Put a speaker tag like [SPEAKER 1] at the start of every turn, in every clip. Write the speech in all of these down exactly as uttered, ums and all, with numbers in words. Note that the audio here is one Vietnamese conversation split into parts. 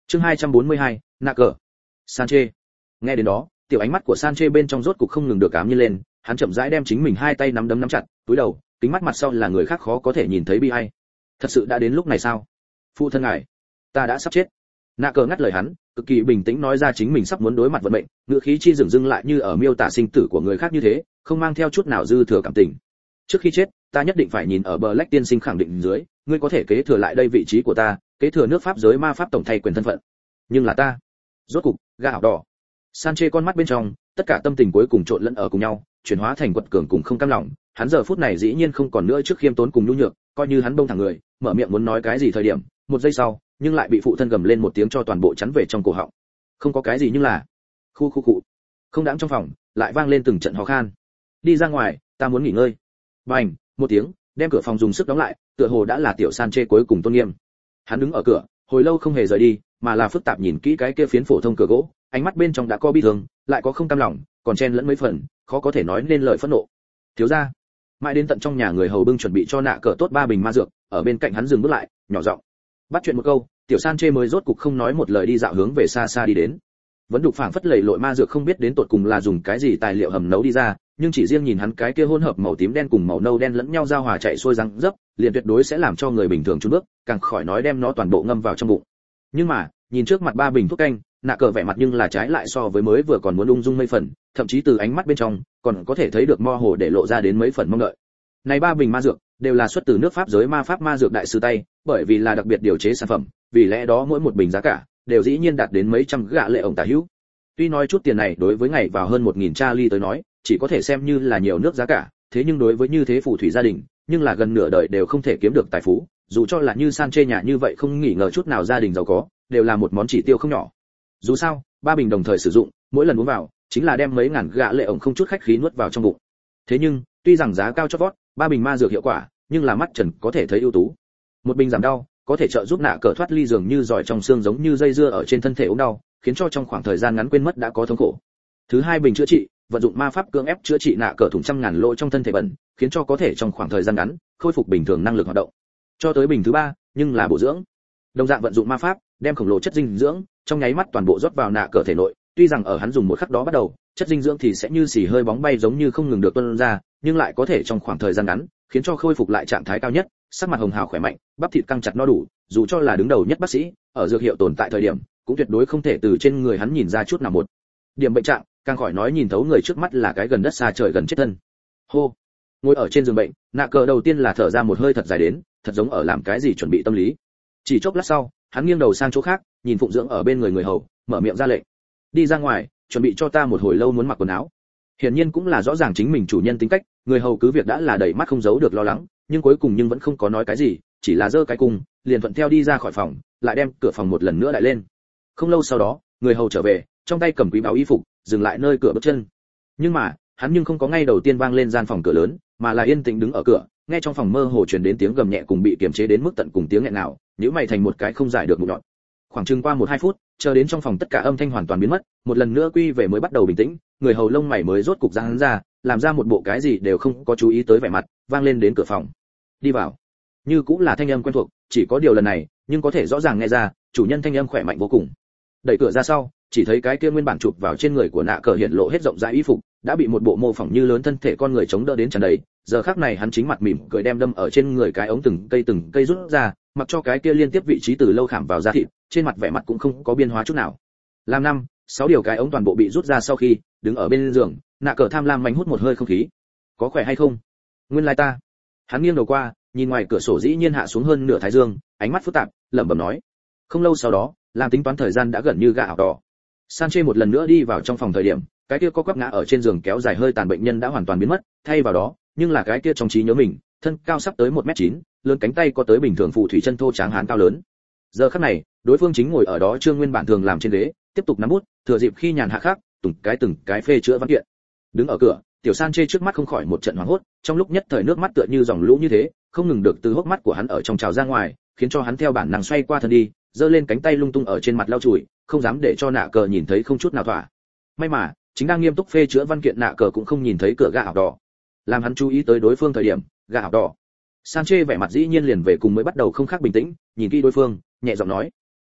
[SPEAKER 1] Chương hai trăm bốn mươi hai, nạ cờ. Sanchez. Nghe đến đó, tiểu ánh mắt của Sanchez bên trong rốt cục không ngừng được ám như lên, hắn chậm rãi đem chính mình hai tay nắm đấm nắm chặt, túi đầu, kính mắt mặt sau là người khác khó có thể nhìn thấy bi ai. Thật sự đã đến lúc này sao? Phụ thân ngài, ta đã sắp chết. Nạ cờ ngắt lời hắn, cực kỳ bình tĩnh nói ra chính mình sắp muốn đối mặt vận mệnh, ngữ khí chi dừng dưng lại như ở miêu tả sinh tử của người khác như thế, không mang theo chút nào dư thừa cảm tình. Trước khi chết, ta nhất định phải nhìn ở bờ Black tiên sinh khẳng định dưới, ngươi có thể kế thừa lại đây vị trí của ta, kế thừa nước pháp giới ma pháp tổng thay quyền thân phận. Nhưng là ta, rốt cục, gã ảo đỏ. Sanchez con mắt bên trong, tất cả tâm tình cuối cùng trộn lẫn ở cùng nhau, chuyển hóa thành quật cường cùng không cam lòng. Hắn giờ phút này dĩ nhiên không còn nữa trước khiêm tốn cùng nhu nhược, coi như hắn bông thẳng người, mở miệng muốn nói cái gì thời điểm, một giây sau, nhưng lại bị phụ thân gầm lên một tiếng cho toàn bộ chắn về trong cổ họng. Không có cái gì nhưng là, khu khu cụ, không đáng trong phòng, lại vang lên từng trận ho khan. Đi ra ngoài, ta muốn nghỉ ngơi. Bành, một tiếng, đem cửa phòng dùng sức đóng lại, tựa hồ đã là tiểu Sanchez cuối cùng tôn nghiêm. Hắn đứng ở cửa, hồi lâu không hề rời đi, mà là phức tạp nhìn kỹ cái kia phiến phổ thông cửa gỗ, ánh mắt bên trong đã có bi thương, lại có không cam lòng, còn chen lẫn mấy phần, khó có thể nói nên lời phẫn nộ. Thiếu gia, mãi đến tận trong nhà người hầu bưng chuẩn bị cho nạ cờ tốt ba bình ma dược, ở bên cạnh hắn dừng bước lại, nhỏ giọng bắt chuyện một câu, tiểu Sanchez mới rốt cục không nói một lời đi dạo hướng về xa xa đi đến. Vẫn đục phảng phất lầy lội ma dược không biết đến tột cùng là dùng cái gì tài liệu hầm nấu đi ra, nhưng chỉ riêng nhìn hắn cái kia hỗn hợp màu tím đen cùng màu nâu đen lẫn nhau giao hòa chạy xuôi răng dấp, liền tuyệt đối sẽ làm cho người bình thường chùn bước, càng khỏi nói đem nó toàn bộ ngâm vào trong bụng. Nhưng mà, nhìn trước mặt ba bình thuốc canh, nạ cờ vẻ mặt nhưng là trái lại so với mới vừa còn muốn ung dung mấy phần, thậm chí từ ánh mắt bên trong còn có thể thấy được mo hồ để lộ ra đến mấy phần mong đợi. Này ba bình ma dược đều là xuất từ nước pháp giới ma pháp ma dược đại sư tay, bởi vì là đặc biệt điều chế sản phẩm, vì lẽ đó mỗi một bình giá cả đều dĩ nhiên đạt đến mấy trăm gạ lệ ổng tả hữu. Tuy nói chút tiền này đối với ngày vào hơn một nghìn Charlie tới nói, chỉ có thể xem như là nhiều nước giá cả, thế nhưng đối với như thế phù thủy gia đình, nhưng là gần nửa đời đều không thể kiếm được tài phú, dù cho là như Sanchez nhà như vậy không nghỉ ngờ chút nào gia đình giàu có, đều là một món chỉ tiêu không nhỏ. Dù sao, ba bình đồng thời sử dụng, mỗi lần uống vào, chính là đem mấy ngàn gạ lệ ổng không chút khách khí nuốt vào trong bụng. Thế nhưng, tuy rằng giá cao chót vót, ba bình ma dược hiệu quả, nhưng là mắt trần có thể thấy ưu tú. Một bình giảm đau, có thể trợ giúp nạ cờ thoát ly giường như giỏi trong xương giống như dây dưa ở trên thân thể ốm đau, khiến cho trong khoảng thời gian ngắn quên mất đã có thống khổ. Thứ hai bình chữa trị, vận dụng ma pháp cưỡng ép chữa trị nạ cờ thủng trăm ngàn lỗ trong thân thể bẩn, khiến cho có thể trong khoảng thời gian ngắn khôi phục bình thường năng lực hoạt động. Cho tới bình thứ ba, nhưng là bổ dưỡng. Đồng dạng vận dụng ma pháp, đem khổng lồ chất dinh dưỡng trong nháy mắt toàn bộ rót vào nạ cờ thể nội, tuy rằng ở hắn dùng một khắc đó bắt đầu, chất dinh dưỡng thì sẽ như xì hơi bóng bay giống như không ngừng được tuôn ra, nhưng lại có thể trong khoảng thời gian ngắn khiến cho khôi phục lại trạng thái cao nhất, sắc mặt hồng hào khỏe mạnh, bắp thịt căng chặt no đủ, dù cho là đứng đầu nhất bác sĩ, ở dược hiệu tồn tại thời điểm, cũng tuyệt đối không thể từ trên người hắn nhìn ra chút nào một điểm bệnh trạng, càng khỏi nói nhìn thấu người trước mắt là cái gần đất xa trời gần chết thân. Hô, ngồi ở trên giường bệnh, nạ cờ đầu tiên là thở ra một hơi thật dài đến, thật giống ở làm cái gì chuẩn bị tâm lý. Chỉ chốc lát sau, hắn nghiêng đầu sang chỗ khác, nhìn phụng dưỡng ở bên người người hầu, mở miệng ra lệnh: đi ra ngoài, chuẩn bị cho ta một hồi lâu muốn mặc quần áo. Hiển nhiên cũng là rõ ràng chính mình chủ nhân tính cách, người hầu cứ việc đã là đầy mắt không giấu được lo lắng, nhưng cuối cùng nhưng vẫn không có nói cái gì, chỉ là giơ cái cung, liền thuận theo đi ra khỏi phòng, lại đem cửa phòng một lần nữa lại lên. Không lâu sau đó, người hầu trở về, trong tay cầm quý báu y phục, dừng lại nơi cửa bước chân. Nhưng mà, hắn nhưng không có ngay đầu tiên vang lên gian phòng cửa lớn, mà là yên tĩnh đứng ở cửa, nghe trong phòng mơ hồ truyền đến tiếng gầm nhẹ cùng bị kiềm chế đến mức tận cùng tiếng nghẹn nào, nhíu mày thành một cái không giải được một nhọn. Khoảng chừng qua một hai phút, chờ đến trong phòng tất cả âm thanh hoàn toàn biến mất, một lần nữa quy về mới bắt đầu bình tĩnh, người hầu lông mày mới rốt cục ra hắn ra, làm ra một bộ cái gì đều không có chú ý tới vẻ mặt, vang lên đến cửa phòng. Đi vào. Như cũng là thanh âm quen thuộc, chỉ có điều lần này, nhưng có thể rõ ràng nghe ra, chủ nhân thanh âm khỏe mạnh vô cùng. Đẩy cửa ra sau, chỉ thấy cái kia nguyên bản chụp vào trên người của nạ cờ hiện lộ hết rộng rãi y phục, đã bị một bộ mô phỏng như lớn thân thể con người chống đỡ đến tràn đầy, giờ khắc này hắn chính mặt mỉm cười đem đâm ở trên người cái ống từng cây từng cây rút ra, mặc cho cái kia liên tiếp vị trí từ lâu khảm vào da thịt, trên mặt vẻ mặt cũng không có biến hóa chút nào. Làm năm, sáu điều cái ống toàn bộ bị rút ra sau khi, đứng ở bên giường, nạ cờ tham lam manh hút một hơi không khí. Có khỏe hay không? Nguyên lai ta. Hắn nghiêng đầu qua, nhìn ngoài cửa sổ dĩ nhiên hạ xuống hơn nửa thái dương, ánh mắt phức tạp, lẩm bẩm nói. Không lâu sau đó, làm tính toán thời gian đã gần như gà ảo đỏ. Sanchez một lần nữa đi vào trong phòng thời điểm, cái kia có quắp ngã ở trên giường kéo dài hơi tàn bệnh nhân đã hoàn toàn biến mất, thay vào đó, nhưng là cái kia trong trí nhớ mình, thân cao sắp tới một mét chín, lớn cánh tay có tới bình thường phù thủy chân thô tráng hán cao lớn. Giờ khắc này, đối phương chính ngồi ở đó Trương Nguyên bản thường làm trên ghế, tiếp tục nắm bút, thừa dịp khi nhàn hạ khác, từng cái từng cái phê chữa văn kiện. Đứng ở cửa, tiểu Sanchez trước mắt không khỏi một trận hoảng hốt, trong lúc nhất thời nước mắt tựa như dòng lũ như thế, không ngừng được từ hốc mắt của hắn ở trong trào ra ngoài, khiến cho hắn theo bản năng xoay qua thân đi, giơ lên cánh tay lung tung ở trên mặt lau chùi, không dám để cho nạ cờ nhìn thấy không chút nào thỏa. May mà, chính đang nghiêm túc phê chữa văn kiện nạ cờ cũng không nhìn thấy cửa gã ảo đỏ. Làm hắn chú ý tới đối phương thời điểm, gã ảo đỏ. Sanchez vẻ mặt dĩ nhiên liền về cùng mới bắt đầu không khác bình tĩnh, nhìn kỹ đối phương, nhẹ giọng nói: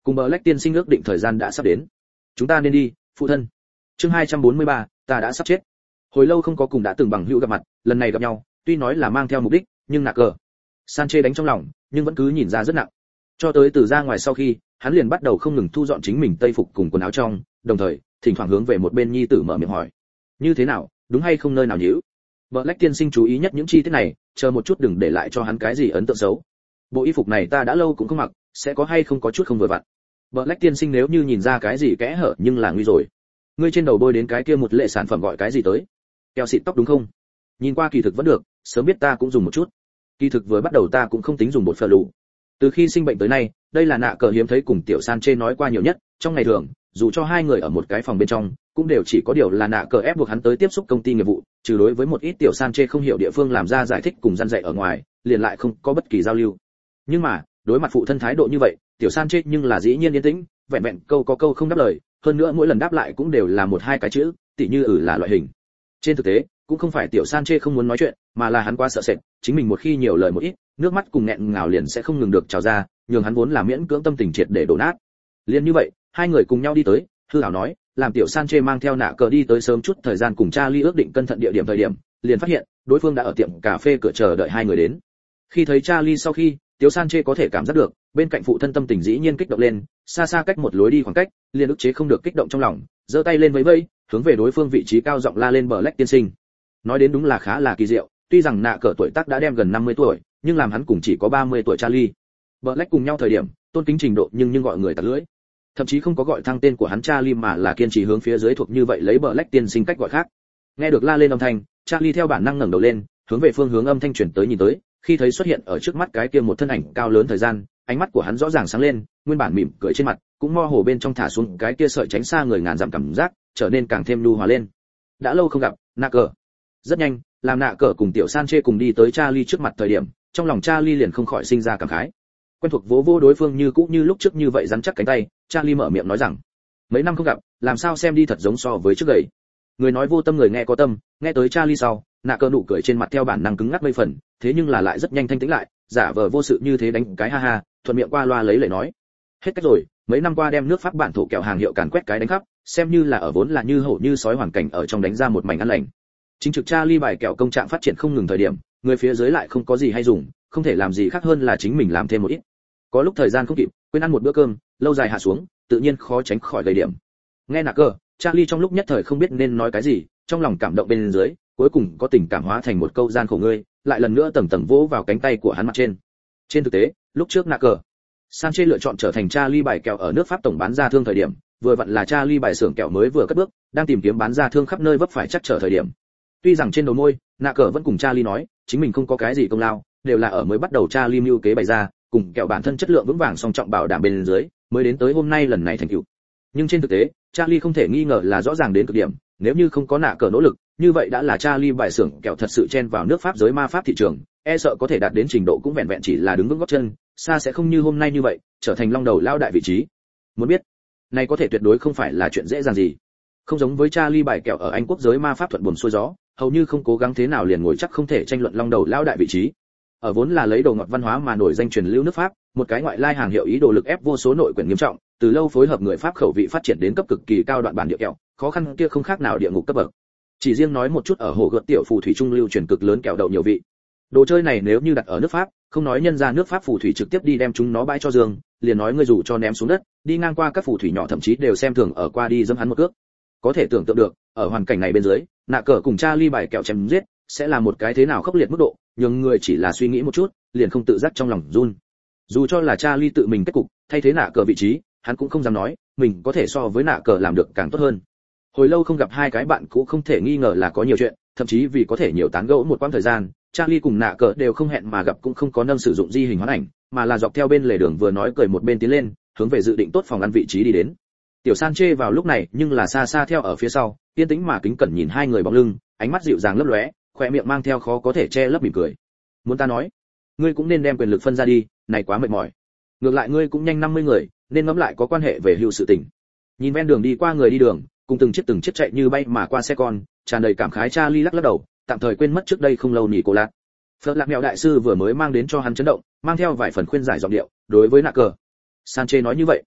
[SPEAKER 1] Cùng Black tiên sinh ước định thời gian đã sắp đến. Chúng ta nên đi, phụ thân. Chương hai trăm bốn mươi ba, ta đã sắp chết. Hồi lâu không có cùng đã từng bằng hữu gặp mặt, lần này gặp nhau, tuy nói là mang theo mục đích, nhưng nạc cờ. Sanchez đánh trong lòng, nhưng vẫn cứ nhìn ra rất nặng. Cho tới từ ra ngoài sau khi, hắn liền bắt đầu không ngừng thu dọn chính mình tây phục cùng quần áo trong, đồng thời, thỉnh thoảng hướng về một bên nhi tử mở miệng hỏi. Như thế nào, đúng hay không nơi nào nhíu? Black tiên sinh chú ý nhất những chi tiết này, chờ một chút đừng để lại cho hắn cái gì ấn tượng xấu. Bộ y phục này ta đã lâu cũng không mặc, sẽ có hay không có chút không vừa vặn. Black tiên sinh nếu như nhìn ra cái gì kẽ hở nhưng là nguy rồi. Ngươi trên đầu bôi đến cái kia một lệ sản phẩm gọi cái gì tới? Keo xịt tóc đúng không? Nhìn qua kỳ thực vẫn được, sớm biết ta cũng dùng một chút. Kỳ thực vừa bắt đầu ta cũng không tính dùng bột phở lù. Từ khi sinh bệnh tới nay, đây là nạ cờ hiếm thấy cùng tiểu Sanchez nói qua nhiều nhất, trong ngày thường, dù cho hai người ở một cái phòng bên trong, cũng đều chỉ có điều là nạ cờ ép buộc hắn tới tiếp xúc công ty nghiệp vụ, trừ đối với một ít tiểu Sanchez không hiểu địa phương làm ra giải thích cùng răn dạy ở ngoài, liền lại không có bất kỳ giao lưu. Nhưng mà, đối mặt phụ thân thái độ như vậy, tiểu Sanchez nhưng là dĩ nhiên yên tĩnh, vẹn vẹn câu có câu không đáp lời, hơn nữa mỗi lần đáp lại cũng đều là một hai cái chữ, tỉ như ừ là loại hình. Trên thực tế, cũng không phải tiểu Sanchez không muốn nói chuyện, mà là hắn quá sợ sệt, chính mình một khi nhiều lời một ít, nước mắt cùng nghẹn ngào liền sẽ không ngừng được trào ra, nhường hắn vốn là miễn cưỡng tâm tình triệt để đổ nát. Liên như vậy, hai người cùng nhau đi tới, hư ảo nói, làm tiểu Sanchez mang theo nạ cờ đi tới sớm chút thời gian cùng Charlie ước định cân thận địa điểm thời điểm, liền phát hiện, đối phương đã ở tiệm cà phê cửa chờ đợi hai người đến. Khi thấy Charlie sau khi, tiểu Sanchez có thể cảm giác được, bên cạnh phụ thân tâm tình dĩ nhiên kích động lên, xa xa cách một lối đi khoảng cách, liền ức chế không được kích động trong lòng, giơ tay lên vẫy vẫy, hướng về đối phương vị trí cao giọng la lên Black tiên sinh. Nói đến đúng là khá là kỳ diệu, tuy rằng nạ cờ tuổi tác đã đem gần năm mươi tuổi, nhưng làm hắn cùng chỉ có ba mươi tuổi Charlie. Black cùng nhau thời điểm, tôn kính trình độ nhưng nhưng gọi người tạt lưỡi. Thậm chí không có gọi thăng tên của hắn Charlie mà là kiên trì hướng phía dưới thuộc như vậy lấy Black tiên sinh cách gọi khác. Nghe được la lên âm thanh, Charlie theo bản năng ngẩng đầu lên, hướng về phương hướng âm thanh chuyển tới nhìn tới, khi thấy xuất hiện ở trước mắt cái kia một thân ảnh cao lớn thời gian, ánh mắt của hắn rõ ràng sáng lên, nguyên bản mỉm cười trên mặt, cũng mơ hồ bên trong thả xuống cái kia sợi tránh xa người ngàn dặm cảm giác, trở nên càng thêm nhu hòa lên. Đã lâu không gặp, nạ cờ. Rất nhanh, làm nạ cờ cùng tiểu Sanchez cùng đi tới Charlie trước mặt thời điểm, trong lòng Charlie liền không khỏi sinh ra cảm khái. Quen thuộc vỗ vỗ đối phương như cũ như lúc trước như vậy rắn chắc cánh tay, Charlie mở miệng nói rằng, mấy năm không gặp, làm sao xem đi thật giống so với trước gầy. Người nói vô tâm người nghe có tâm, nghe tới Charlie sau, nạ cờ nụ cười trên mặt theo bản năng cứng ngắc mấy phần, thế nhưng là lại rất nhanh thanh tĩnh lại, giả vờ vô sự như thế đánh cái ha ha, thuận miệng qua loa lấy lời nói. Hết cách rồi, mấy năm qua đem nước Pháp bản thổ kẹo hàng hiệu càn quét cái đánh khắp, xem như là ở vốn là như hổ như sói hoàn cảnh ở trong đánh ra một mảnh ăn lành. Chính trực Charlie bài kẹo công trạng phát triển không ngừng thời điểm, người phía dưới lại không có gì hay dùng, không thể làm gì khác hơn là chính mình làm thêm một ít. Có lúc thời gian không kịp, quên ăn một bữa cơm, lâu dài hạ xuống, tự nhiên khó tránh khỏi gây điểm. Nghe nạ cờ, Charlie trong lúc nhất thời không biết nên nói cái gì, trong lòng cảm động bên dưới, cuối cùng có tình cảm hóa thành một câu gian khổ ngươi, lại lần nữa tầng tầng vỗ vào cánh tay của hắn mặt trên. Trên thực tế, lúc trước nạ cờ, Sanchez lựa chọn trở thành Charlie bài kẹo ở nước Pháp tổng bán ra thương thời điểm, vừa vặn là Charlie bài xưởng kẹo mới vừa cất bước, đang tìm kiếm bán ra thương khắp nơi vấp phải chắc trở thời điểm. Tuy rằng trên đầu môi, nạ cờ vẫn cùng Charlie nói, chính mình không có cái gì công lao, đều là ở mới bắt đầu Charlie mưu kế bày ra, cùng kẹo bản thân chất lượng vững vàng song trọng bảo đảm bên dưới, mới đến tới hôm nay lần này thành tựu. Nhưng trên thực tế, Charlie không thể nghi ngờ là rõ ràng đến cực điểm, nếu như không có nạ cờ nỗ lực, như vậy đã là Charlie bài xưởng kẹo thật sự chen vào nước Pháp giới ma pháp thị trường, e sợ có thể đạt đến trình độ cũng vẹn vẹn chỉ là đứng vững gót chân, xa sẽ không như hôm nay như vậy, trở thành long đầu lao đại vị trí. Muốn biết, này có thể tuyệt đối không phải là chuyện dễ dàng gì. Không giống với Charlie bài kẹo ở Anh quốc giới ma pháp thuận buồm xuôi gió, hầu như không cố gắng thế nào liền ngồi chắc không thể tranh luận long đầu lao đại vị trí. Ở vốn là lấy đồ ngọt văn hóa mà nổi danh truyền lưu nước Pháp, một cái ngoại lai hàng hiệu ý đồ lực ép vô số nội quyển nghiêm trọng, từ lâu phối hợp người Pháp khẩu vị phát triển đến cấp cực kỳ cao đoạn bản địa kẹo, khó khăn kia không khác nào địa ngục cấp bậc. Chỉ riêng nói một chút ở hồ gợt tiểu phù thủy trung lưu truyền cực lớn kẹo đậu nhiều vị. Đồ chơi này nếu như đặt ở nước Pháp, không nói nhân ra nước Pháp phù thủy trực tiếp đi đem chúng nó bãi cho giường, liền nói ngươi dù cho ném xuống đất, đi ngang qua các phù thủy nhỏ thậm chí đều xem thường ở qua đi dẫm hắn một cước. Có thể tưởng tượng được, ở hoàn cảnh này bên dưới, nạ cờ cùng Charlie bài kẹo chém giết, sẽ là một cái thế nào khốc liệt mức độ, nhưng người chỉ là suy nghĩ một chút, liền không tự giác trong lòng run. Dù cho là Charlie tự mình kết cục, thay thế nạ cờ vị trí, hắn cũng không dám nói, mình có thể so với nạ cờ làm được càng tốt hơn. Hồi lâu không gặp hai cái bạn cũ không thể nghi ngờ là có nhiều chuyện, thậm chí vì có thể nhiều tán gẫu một quãng thời gian, Charlie cùng nạ cờ đều không hẹn mà gặp cũng không có nâng sử dụng di hình hoán ảnh, mà là dọc theo bên lề đường vừa nói cười một bên tiến lên, hướng về dự định tốt phòng ăn vị trí đi đến. Tiểu Sanchez vào lúc này nhưng là xa xa theo ở phía sau, yên tĩnh mà kính cẩn nhìn hai người bóng lưng, ánh mắt dịu dàng lấp lóe, khóe miệng mang theo khó có thể che lấp mỉm cười. Muốn ta nói, ngươi cũng nên đem quyền lực phân ra đi, này quá mệt mỏi. Ngược lại ngươi cũng nhanh năm mươi người, nên ngẫm lại có quan hệ về hưu sự tình. Nhìn ven đường đi qua người đi đường, cùng từng chiếc từng chiếc chạy như bay mà qua xe con, tràn đầy cảm khái Charlie lắc lắc đầu, tạm thời quên mất trước đây không lâu nhỉ cô lạc. Phật lạc mèo đại sư vừa mới mang đến cho hắn chấn động, mang theo vài phần khuyên giải giọng điệu, đối với nạ cờ. Sanchez nói như vậy,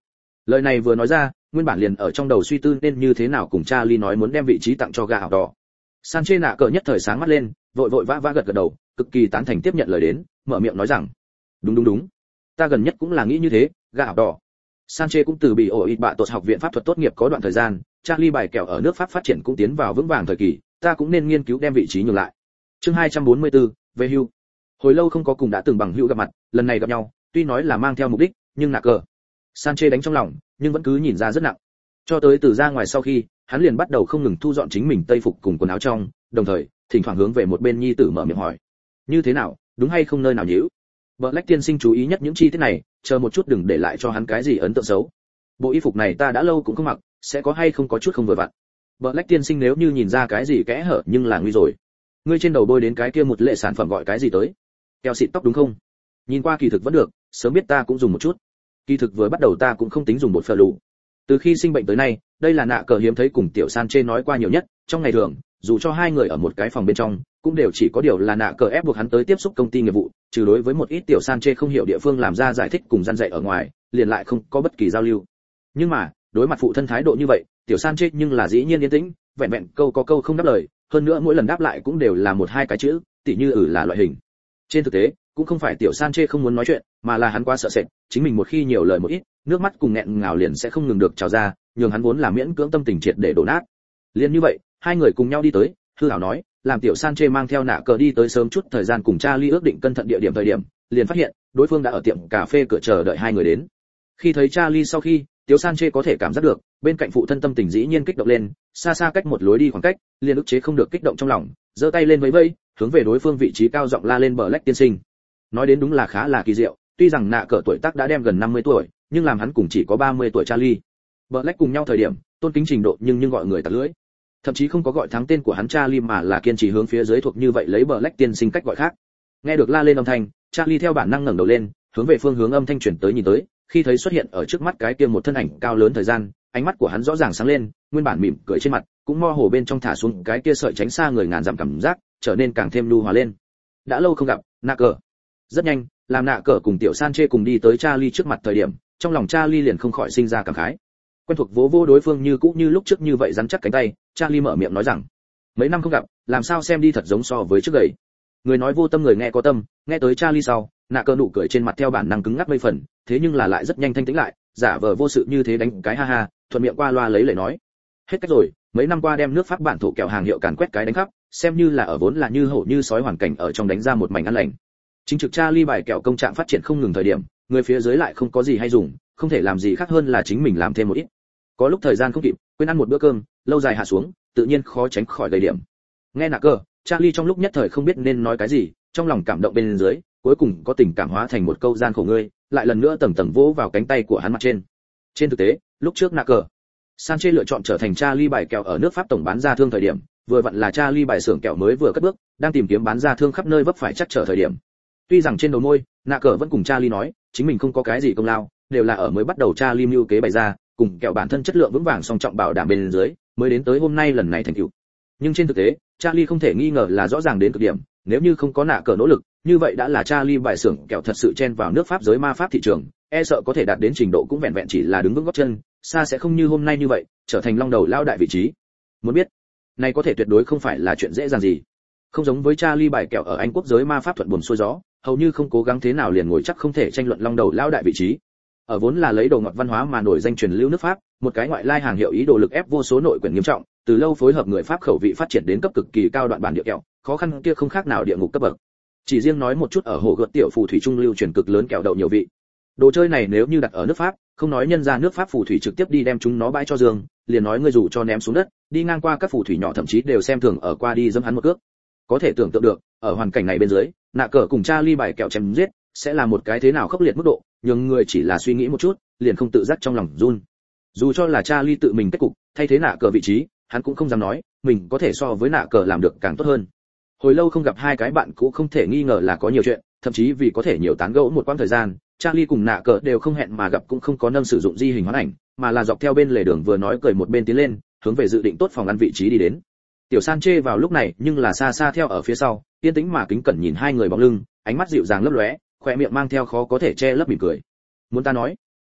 [SPEAKER 1] Lời này vừa nói ra, nguyên bản liền ở trong đầu suy tư nên như thế nào cùng Charlie nói muốn đem vị trí tặng cho gã ảo đỏ. Sanchez nạ cờ nhất thời sáng mắt lên, vội vội vã vã gật gật đầu, cực kỳ tán thành tiếp nhận lời đến, mở miệng nói rằng: "Đúng đúng đúng, ta gần nhất cũng là nghĩ như thế, gã ảo đỏ." Sanchez cũng từ bị ổ ít bạ tuột học viện pháp thuật tốt nghiệp có đoạn thời gian, Charlie bài kèo ở nước Pháp phát triển cũng tiến vào vững vàng thời kỳ, ta cũng nên nghiên cứu đem vị trí nhường lại. Chương hai trăm bốn mươi tư, về hưu. Hồi lâu không có cùng đã từng bằng hữu gặp mặt, lần này gặp nhau, tuy nói là mang theo mục đích, nhưng nạ cờ. Sanchez đánh trong lòng, nhưng vẫn cứ nhìn ra rất nặng. Cho tới từ ra ngoài sau khi, hắn liền bắt đầu không ngừng thu dọn chính mình tây phục cùng quần áo trong, đồng thời, thỉnh thoảng hướng về một bên nhi tử mở miệng hỏi: "Như thế nào, đúng hay không nơi nào nhíu?" Black tiên sinh chú ý nhất những chi tiết này, chờ một chút đừng để lại cho hắn cái gì ấn tượng xấu. Bộ y phục này ta đã lâu cũng không mặc, sẽ có hay không có chút không vừa vặn. Black tiên sinh nếu như nhìn ra cái gì kẽ hở nhưng là nguy rồi. Ngươi trên đầu bôi đến cái kia một lệ sản phẩm gọi cái gì tới? Keo xịt tóc đúng không? Nhìn qua kỳ thực vẫn được, sớm biết ta cũng dùng một chút. Kỳ thực vừa bắt đầu ta cũng không tính dùng bột phở lù. Từ khi sinh bệnh tới nay, đây là nạ cờ hiếm thấy cùng tiểu Sanchez nói qua nhiều nhất, trong ngày thường, dù cho hai người ở một cái phòng bên trong, cũng đều chỉ có điều là nạ cờ ép buộc hắn tới tiếp xúc công ty nghiệp vụ, trừ đối với một ít tiểu Sanchez không hiểu địa phương làm ra giải thích cùng gian dạy ở ngoài, liền lại không có bất kỳ giao lưu. Nhưng mà, đối mặt phụ thân thái độ như vậy, tiểu Sanchez nhưng là dĩ nhiên yên tĩnh, vẹn vẹn câu có câu không đáp lời, hơn nữa mỗi lần đáp lại cũng đều là một hai cái chữ, tỉ như ừ là loại hình. Trên thực tế, cũng không phải tiểu Sanchez không muốn nói chuyện, mà là hắn quá sợ sệt, chính mình một khi nhiều lời một ít, nước mắt cùng nghẹn ngào liền sẽ không ngừng được trào ra, nhường hắn vốn là miễn cưỡng tâm tình triệt để đổ nát. Liên như vậy, hai người cùng nhau đi tới, hư hảo nói, làm tiểu Sanchez mang theo nạ cờ đi tới sớm chút thời gian cùng Charlie ước định cẩn thận địa điểm thời điểm, liền phát hiện, đối phương đã ở tiệm cà phê cửa chờ đợi hai người đến. Khi thấy Charlie sau khi, tiểu Sanchez có thể cảm giác được, bên cạnh phụ thân tâm tình dĩ nhiên kích động lên, xa xa cách một lối đi khoảng cách, liền ức chế không được kích động trong lòng, giơ tay lên vẫy vẫy, hướng về đối phương vị trí cao giọng la lên Black tiên sinh. Nói đến đúng là khá là kỳ diệu, tuy rằng nạ cờ tuổi tác đã đem gần năm mươi tuổi, nhưng làm hắn cùng chỉ có ba mươi tuổi Charlie. Black cùng nhau thời điểm, tôn kính trình độ nhưng nhưng gọi người tạt lưỡi. Thậm chí không có gọi thắng tên của hắn Charlie mà là kiên trì hướng phía dưới thuộc như vậy lấy Black tiên sinh cách gọi khác. Nghe được la lên âm thanh, Charlie theo bản năng ngẩng đầu lên, hướng về phương hướng âm thanh truyền tới nhìn tới, khi thấy xuất hiện ở trước mắt cái kia một thân ảnh cao lớn thời gian, ánh mắt của hắn rõ ràng sáng lên, nguyên bản mỉm cười trên mặt, cũng mơ hồ bên trong thả xuống cái kia sợi tránh xa người ngàn dặm cảm giác, trở nên càng thêm nhu hòa lên. Đã lâu không gặp, nạ cờ. Rất nhanh, làm nạ cờ cùng tiểu Sanchez cùng đi tới Charlie trước mặt thời điểm, trong lòng Charlie liền không khỏi sinh ra cảm khái. Quen thuộc vỗ vỗ đối phương như cũ như lúc trước như vậy rắn chắc cánh tay, Charlie mở miệng nói rằng: mấy năm không gặp, làm sao xem đi thật giống so với trước gầy. Người nói vô tâm người nghe có tâm, nghe tới Charlie sau, nạ cờ nụ cười trên mặt theo bản năng cứng ngắc mấy phần, thế nhưng là lại rất nhanh thanh tĩnh lại, giả vờ vô sự như thế đánh cái ha ha, thuận miệng qua loa lấy lời nói: hết cách rồi, mấy năm qua đem nước Pháp bản thổ kẹo hàng hiệu càn quét cái đánh khắp, xem như là ở vốn là như hổ như sói hoàn cảnh ở trong đánh ra một mảnh ăn lành. Chính trực Charlie bài kẹo công trạng phát triển không ngừng thời điểm, người phía dưới lại không có gì hay dùng, không thể làm gì khác hơn là chính mình làm thêm một ít. Có lúc thời gian không kịp, quên ăn một bữa cơm, lâu dài hạ xuống, tự nhiên khó tránh khỏi gây điểm. Nghe nạ cờ, Charlie trong lúc nhất thời không biết nên nói cái gì, trong lòng cảm động bên dưới, cuối cùng có tình cảm hóa thành một câu gian khổ ngươi, lại lần nữa tầng tầng vỗ vào cánh tay của hắn mặt trên. Trên thực tế, lúc trước nạ cờ, Sanchez lựa chọn trở thành Charlie bài kẹo ở nước Pháp tổng bán ra thương thời điểm, vừa vặn là Charlie bài xưởng kẹo mới vừa cất bước, đang tìm kiếm bán ra thương khắp nơi vấp phải chắc trở thời điểm. Tuy rằng trên đầu môi, nạ cờ vẫn cùng Charlie nói, chính mình không có cái gì công lao, đều là ở mới bắt đầu Charlie mưu kế bày ra, cùng kẹo bản thân chất lượng vững vàng song trọng bảo đảm bên dưới, mới đến tới hôm nay lần này thành tựu. Nhưng trên thực tế, Charlie không thể nghi ngờ là rõ ràng đến cực điểm, nếu như không có nạ cờ nỗ lực, như vậy đã là Charlie bài xưởng kẹo thật sự chen vào nước Pháp giới ma pháp thị trường, e sợ có thể đạt đến trình độ cũng vẹn vẹn chỉ là đứng vững gót chân, xa sẽ không như hôm nay như vậy, trở thành long đầu lao đại vị trí. Muốn biết, này có thể tuyệt đối không phải là chuyện dễ dàng gì. Không giống với Charlie bài kẹo ở Anh quốc giới ma pháp thuận buồm xuôi gió, hầu như không cố gắng thế nào liền ngồi chắc không thể tranh luận long đầu lao đại vị trí. Ở vốn là lấy đồ ngọt văn hóa mà nổi danh truyền lưu nước Pháp, một cái ngoại lai hàng hiệu ý đồ lực ép vô số nội quyển nghiêm trọng, từ lâu phối hợp người Pháp khẩu vị phát triển đến cấp cực kỳ cao đoạn bản địa kẹo, khó khăn kia không khác nào địa ngục cấp bậc. Chỉ riêng nói một chút ở hồ gợt tiểu phù thủy trung lưu truyền cực lớn kẹo đậu nhiều vị. Đồ chơi này nếu như đặt ở nước Pháp, không nói nhân ra nước Pháp phù thủy trực tiếp đi đem chúng nó bãi cho giường, liền nói ngươi dù cho ném xuống đất, đi ngang qua các phù thủy nhỏ thậm chí đều xem thường ở qua đi dẫm hắn một cước. Có thể tưởng tượng được, ở hoàn cảnh này bên dưới, nạ cờ cùng Charlie bài kẹo chém giết, sẽ là một cái thế nào khốc liệt mức độ, nhưng người chỉ là suy nghĩ một chút, liền không tự giác trong lòng run. Dù cho là Charlie tự mình kết cục, thay thế nạ cờ vị trí, hắn cũng không dám nói, mình có thể so với nạ cờ làm được càng tốt hơn. Hồi lâu không gặp hai cái bạn cũ không thể nghi ngờ là có nhiều chuyện, thậm chí vì có thể nhiều tán gẫu một quãng thời gian, Charlie cùng nạ cờ đều không hẹn mà gặp cũng không có nâng sử dụng di hình hoán ảnh, mà là dọc theo bên lề đường vừa nói cười một bên tiến lên, hướng về dự định tốt phòng ăn vị trí đi đến. Tiểu Sanchez vào lúc này nhưng là xa xa theo ở phía sau, yên tĩnh mà kính cẩn nhìn hai người bóng lưng, ánh mắt dịu dàng lấp lóe, khóe miệng mang theo khó có thể che lấp mỉm cười. Muốn ta nói,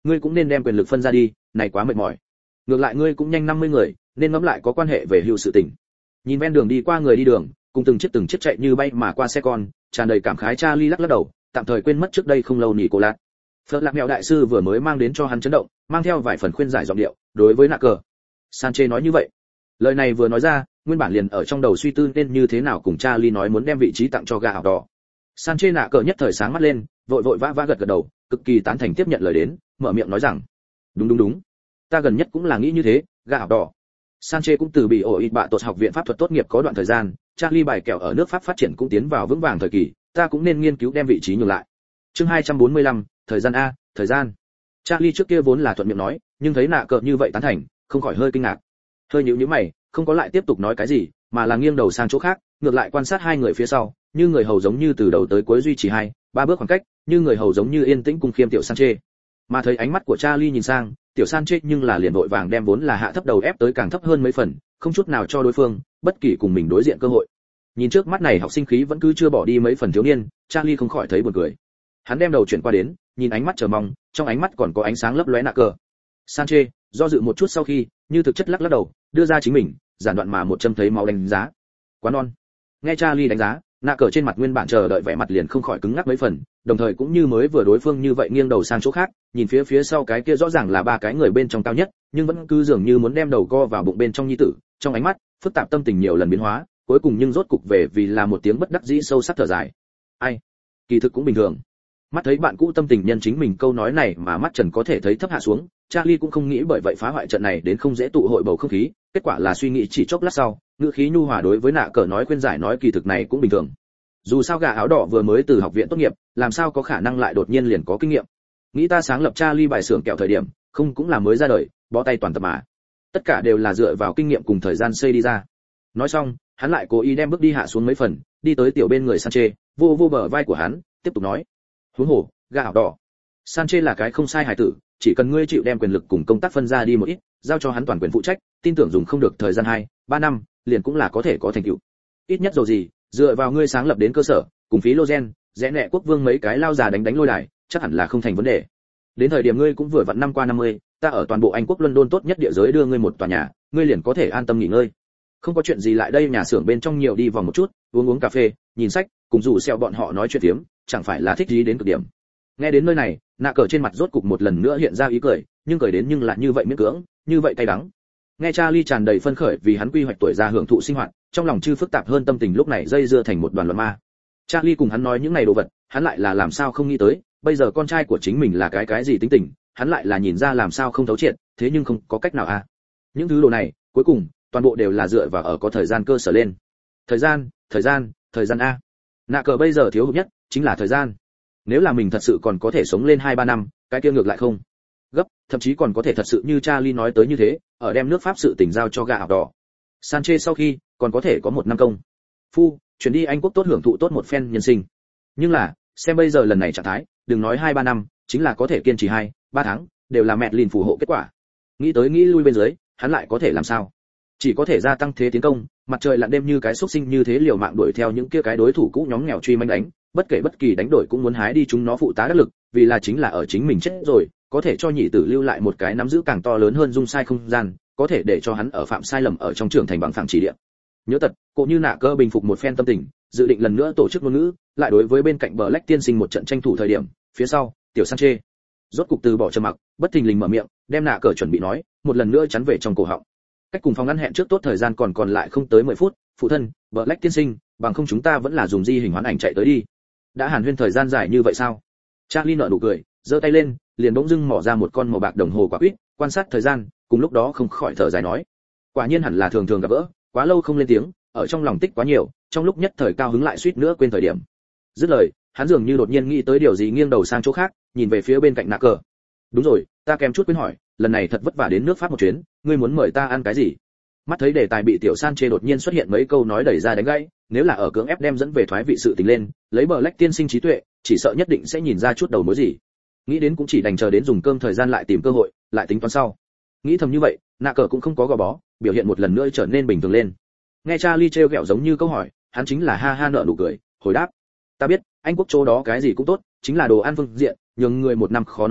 [SPEAKER 1] ngươi cũng nên đem quyền lực phân ra đi, này quá mệt mỏi. Ngược lại ngươi cũng nhanh năm mươi người, nên ngẫm lại có quan hệ về hưu sự tình. Nhìn ven đường đi qua người đi đường, cùng từng chiếc từng chiếc chạy như bay mà qua xe con, tràn đầy cảm khái Charlie lắc lắc đầu, tạm thời quên mất trước đây không lâu nhỉ cô lạc. Phật lạc mèo đại sư vừa mới mang đến cho hắn chấn động, mang theo vài phần khuyên giải giọng điệu, đối với nạ cờ. Sanchez nói như vậy. Lời này vừa nói ra, nguyên bản liền ở trong đầu suy tư nên như thế nào cùng Charlie nói muốn đem vị trí tặng cho gà ảo đỏ. Sanchez nạ cờ nhất thời sáng mắt lên, vội vội vã vã gật gật đầu, cực kỳ tán thành tiếp nhận lời đến, mở miệng nói rằng, đúng đúng đúng, ta gần nhất cũng là nghĩ như thế, gà ảo đỏ. Sanchez cũng từ bị ổ ít bạ tột học viện pháp thuật tốt nghiệp có đoạn thời gian, Charlie bài kẹo ở nước Pháp phát triển cũng tiến vào vững vàng thời kỳ, ta cũng nên nghiên cứu đem vị trí nhường lại. Chương hai trăm bốn mươi lăm, thời gian a, thời gian. Charlie trước kia vốn là thuận miệng nói, nhưng thấy nạ cờ như vậy tán thành, không khỏi hơi kinh ngạc. Hơi nhíu nhíu mày, không có lại tiếp tục nói cái gì, mà là nghiêng đầu sang chỗ khác, ngược lại quan sát hai người phía sau, như người hầu giống như từ đầu tới cuối duy trì hai, ba bước khoảng cách, như người hầu giống như yên tĩnh cùng khiêm tiểu Sanchez. Mà thấy ánh mắt của Charlie nhìn sang, tiểu Sanchez nhưng là liền vội vàng đem vốn là hạ thấp đầu ép tới càng thấp hơn mấy phần, không chút nào cho đối phương bất kỳ cùng mình đối diện cơ hội. Nhìn trước mắt này học sinh khí vẫn cứ chưa bỏ đi mấy phần thiếu niên, Charlie không khỏi thấy buồn cười. Hắn đem đầu chuyển qua đến, nhìn ánh mắt chờ mong, trong ánh mắt còn có ánh sáng lấp lóe nạ cờ. Sanchez do dự một chút sau khi, như thực chất lắc lắc đầu, đưa ra chính mình, giản đoạn mà một châm thấy máu đánh giá. Quá non. Nghe Charlie đánh giá, nạ cờ trên mặt nguyên bản chờ đợi vẻ mặt liền không khỏi cứng ngắc mấy phần, đồng thời cũng như mới vừa đối phương như vậy nghiêng đầu sang chỗ khác, nhìn phía phía sau cái kia rõ ràng là ba cái người bên trong cao nhất, nhưng vẫn cứ dường như muốn đem đầu co vào bụng bên trong nhi tử, trong ánh mắt phức tạp tâm tình nhiều lần biến hóa, cuối cùng nhưng rốt cục về vì là một tiếng bất đắc dĩ sâu sắc thở dài. Ai, kỳ thực cũng bình thường. Mắt thấy bạn cũ tâm tình nhân chính mình câu nói này mà mắt Trần có thể thấy thấp hạ xuống, Charlie cũng không nghĩ bởi vậy phá hoại trận này đến không dễ tụ hội bầu không khí, kết quả là suy nghĩ chỉ chốc lát sau, ngữ khí nhu hòa đối với nạ cờ nói khuyên giải nói kỳ thực này cũng bình thường. Dù sao gà áo đỏ vừa mới từ học viện tốt nghiệp, làm sao có khả năng lại đột nhiên liền có kinh nghiệm. Nghĩ ta sáng lập Charlie bài xưởng kẹo thời điểm, không cũng là mới ra đời, bó tay toàn tập mà. Tất cả đều là dựa vào kinh nghiệm cùng thời gian xây đi ra. Nói xong, hắn lại cố ý đem bước đi hạ xuống mấy phần, đi tới tiểu bên người Sanchez, vô vô bờ vai của hắn, tiếp tục nói: "Huống hồ, gà áo đỏ. Sanchez là cái không sai hài tử, chỉ cần ngươi chịu đem quyền lực cùng công tác phân ra đi một ít, giao cho hắn toàn quyền phụ trách, tin tưởng dùng không được thời gian hai, ba năm, liền cũng là có thể có thành tựu. Ít nhất rồi gì, dựa vào ngươi sáng lập đến cơ sở, cùng phí Logen, rẽ nẹ quốc vương mấy cái lao già đánh đánh lôi đài, chắc hẳn là không thành vấn đề. Đến thời điểm ngươi cũng vừa vặn năm qua năm mươi, ta ở toàn bộ Anh quốc London tốt nhất địa giới đưa ngươi một tòa nhà, ngươi liền có thể an tâm nghỉ ngơi. Không có chuyện gì lại đây nhà xưởng bên trong nhiều đi vòng một chút, uống uống cà phê, nhìn sách, cùng rủ xeo bọn họ nói chuyện phiếm, chẳng phải là thích gì đến cực điểm." Nghe đến nơi này, nạ cờ trên mặt rốt cục một lần nữa hiện ra ý cười, nhưng cười đến nhưng lại như vậy miễn cưỡng, như vậy cay đắng. Nghe Charlie tràn đầy phân khởi vì hắn quy hoạch tuổi già hưởng thụ sinh hoạt, trong lòng chư phức tạp hơn tâm tình lúc này dây dưa thành một đoàn loạn ma. Charlie cùng hắn nói những này đồ vật, hắn lại là làm sao không nghĩ tới, bây giờ con trai của chính mình là cái cái gì tính tình, hắn lại là nhìn ra làm sao không thấu triệt, thế nhưng không có cách nào à. Những thứ đồ này, cuối cùng, toàn bộ đều là dựa vào ở có thời gian cơ sở lên. Thời gian, thời gian, thời gian a. Nạ cờ bây giờ thiếu hụt nhất chính là thời gian. Nếu là mình thật sự còn có thể sống lên hai ba năm, cái kia ngược lại không gấp, thậm chí còn có thể thật sự như Charlie nói tới như thế, ở đem nước Pháp sự tình giao cho gà ảo đỏ. Sanchez sau khi còn có thể có một năm công phu, chuyển đi Anh quốc tốt hưởng thụ tốt một phen nhân sinh. Nhưng là, xem bây giờ lần này trạng thái, đừng nói hai ba năm, chính là có thể kiên trì hai, ba tháng, đều là mẹ lìn phù hộ kết quả. Nghĩ tới nghĩ lui bên dưới, hắn lại có thể làm sao? Chỉ có thể gia tăng thế tiến công, mặt trời lặn đêm như cái xúc sinh như thế liều mạng đuổi theo những kia cái đối thủ cũ nhóm nghèo truy manh đánh, bất kể bất kỳ đánh đổi cũng muốn hái đi chúng nó phụ tá đắc lực, vì là chính là ở chính mình chết rồi, có thể cho nhị tử lưu lại một cái nắm giữ càng to lớn hơn dung sai không gian, có thể để cho hắn ở phạm sai lầm ở trong trưởng thành bằng phẳng chỉ địa. Nhớ tật, cô như nạ cơ bình phục một phen tâm tình, dự định lần nữa tổ chức ngôn ngữ, lại đối với bên cạnh bờ lách tiên sinh một trận tranh thủ thời điểm, phía sau, tiểu Sanchez rốt cục từ bỏ trầm mặc, bất thình lình mở miệng, đem nạ cờ chuẩn bị nói, một lần nữa chắn về trong cổ họng. Cách cùng phòng ngăn hẹn trước tốt thời gian còn còn lại không tới mười phút, phụ thân, bờ lách tiên sinh, bằng không chúng ta vẫn là dùng di hình hoán ảnh chạy tới đi. Đã hàn huyên thời gian dài như vậy sao? Charlie nở nụ cười, giơ tay lên, liền bỗng dưng mỏ ra một con màu bạc đồng hồ quả quýt, quan sát thời gian, cùng lúc đó không khỏi thở dài nói, quả nhiên hẳn là thường thường gặp gỡ, quá lâu không lên tiếng, ở trong lòng tích quá nhiều, trong lúc nhất thời cao hứng lại suýt nữa quên thời điểm. Dứt lời, hắn dường như đột nhiên nghĩ tới điều gì nghiêng đầu sang chỗ khác, nhìn về phía bên cạnh nạ cờ. Đúng rồi, ta kèm chút quên hỏi, lần này thật vất vả đến nước Pháp một chuyến, ngươi muốn mời ta ăn cái gì? Mắt thấy đề tài bị tiểu Sanchez đột nhiên xuất hiện mấy câu nói đẩy ra đánh gãy, nếu là ở cưỡng ép đem dẫn về thoái vị sự tình lên, lấy bờ lách tiên sinh trí tuệ, chỉ sợ nhất định sẽ nhìn ra chút đầu mối gì. Nghĩ đến cũng chỉ đành chờ đến dùng cơm thời gian lại tìm cơ hội, lại tính toán sau. Nghĩ thầm như vậy, nạ cờ cũng không có gò bó, biểu hiện một lần nữa trở nên bình thường lên. Nghe Charlie trêu ghẹo giống như câu hỏi, hắn chính là ha ha nở nụ cười, hồi đáp: ta biết, Anh quốc chỗ đó cái gì cũng tốt, chính là đồ ăn phương diện, nhường người một năm khó nói hết,